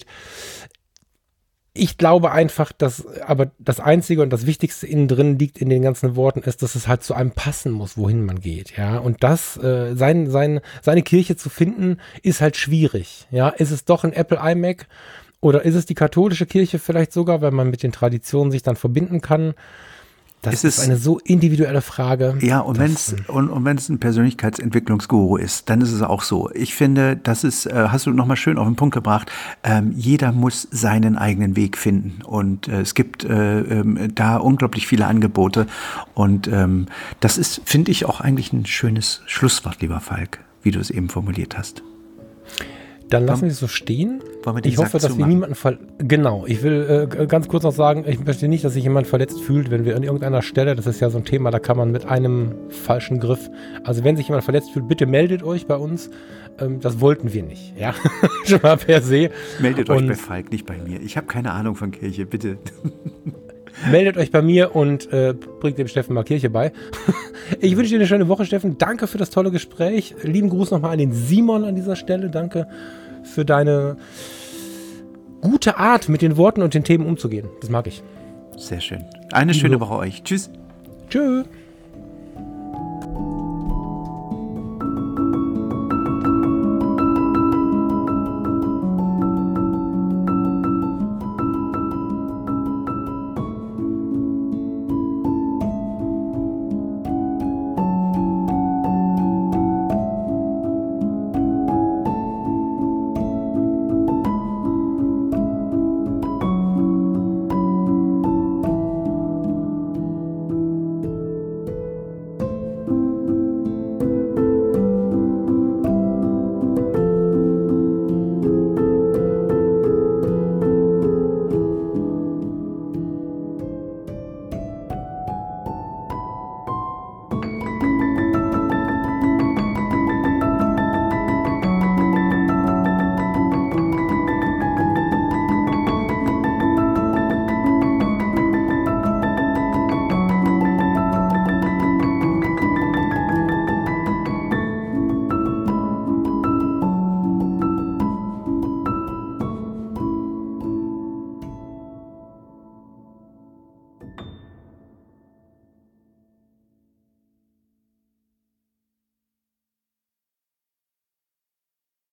Ich glaube einfach, dass aber das Einzige und das Wichtigste innen drin liegt in den ganzen Worten ist, dass es halt zu einem passen muss, wohin man geht, ja. Und das, seine Kirche zu finden, ist halt schwierig, ja. Ist es doch ein Apple iMac oder ist es die katholische Kirche vielleicht sogar, weil man mit den Traditionen sich dann verbinden kann? Das ist eine so individuelle Frage. Ja, und wenn es ein Persönlichkeitsentwicklungsguru ist, dann ist es auch so. Ich finde, das ist, hast du nochmal schön auf den Punkt gebracht, jeder muss seinen eigenen Weg finden. Und es gibt da unglaublich viele Angebote. Und das ist, finde ich, auch eigentlich ein schönes Schlusswort, lieber Falk, wie du es eben formuliert hast. Dann lassen wir es so stehen. Ich hoffe, dass wir niemanden Genau, ich will ganz kurz noch sagen, ich möchte nicht, dass sich jemand verletzt fühlt, wenn wir an irgendeiner Stelle, das ist ja so ein Thema, da kann man mit einem falschen Griff, also wenn sich jemand verletzt fühlt, bitte meldet euch bei uns. Das wollten wir nicht, ja, schon mal per se. Meldet euch bei Falk, nicht bei mir. Ich habe keine Ahnung von Kirche, bitte. Meldet euch bei mir und bringt dem Steffen mal Kirche bei. Ich wünsche dir eine schöne Woche, Steffen. Danke für das tolle Gespräch. Lieben Gruß nochmal an den Simon an dieser Stelle. Danke für deine gute Art, mit den Worten und den Themen umzugehen. Das mag ich. Sehr schön. Eine schöne Woche euch. Tschüss. Tschüss.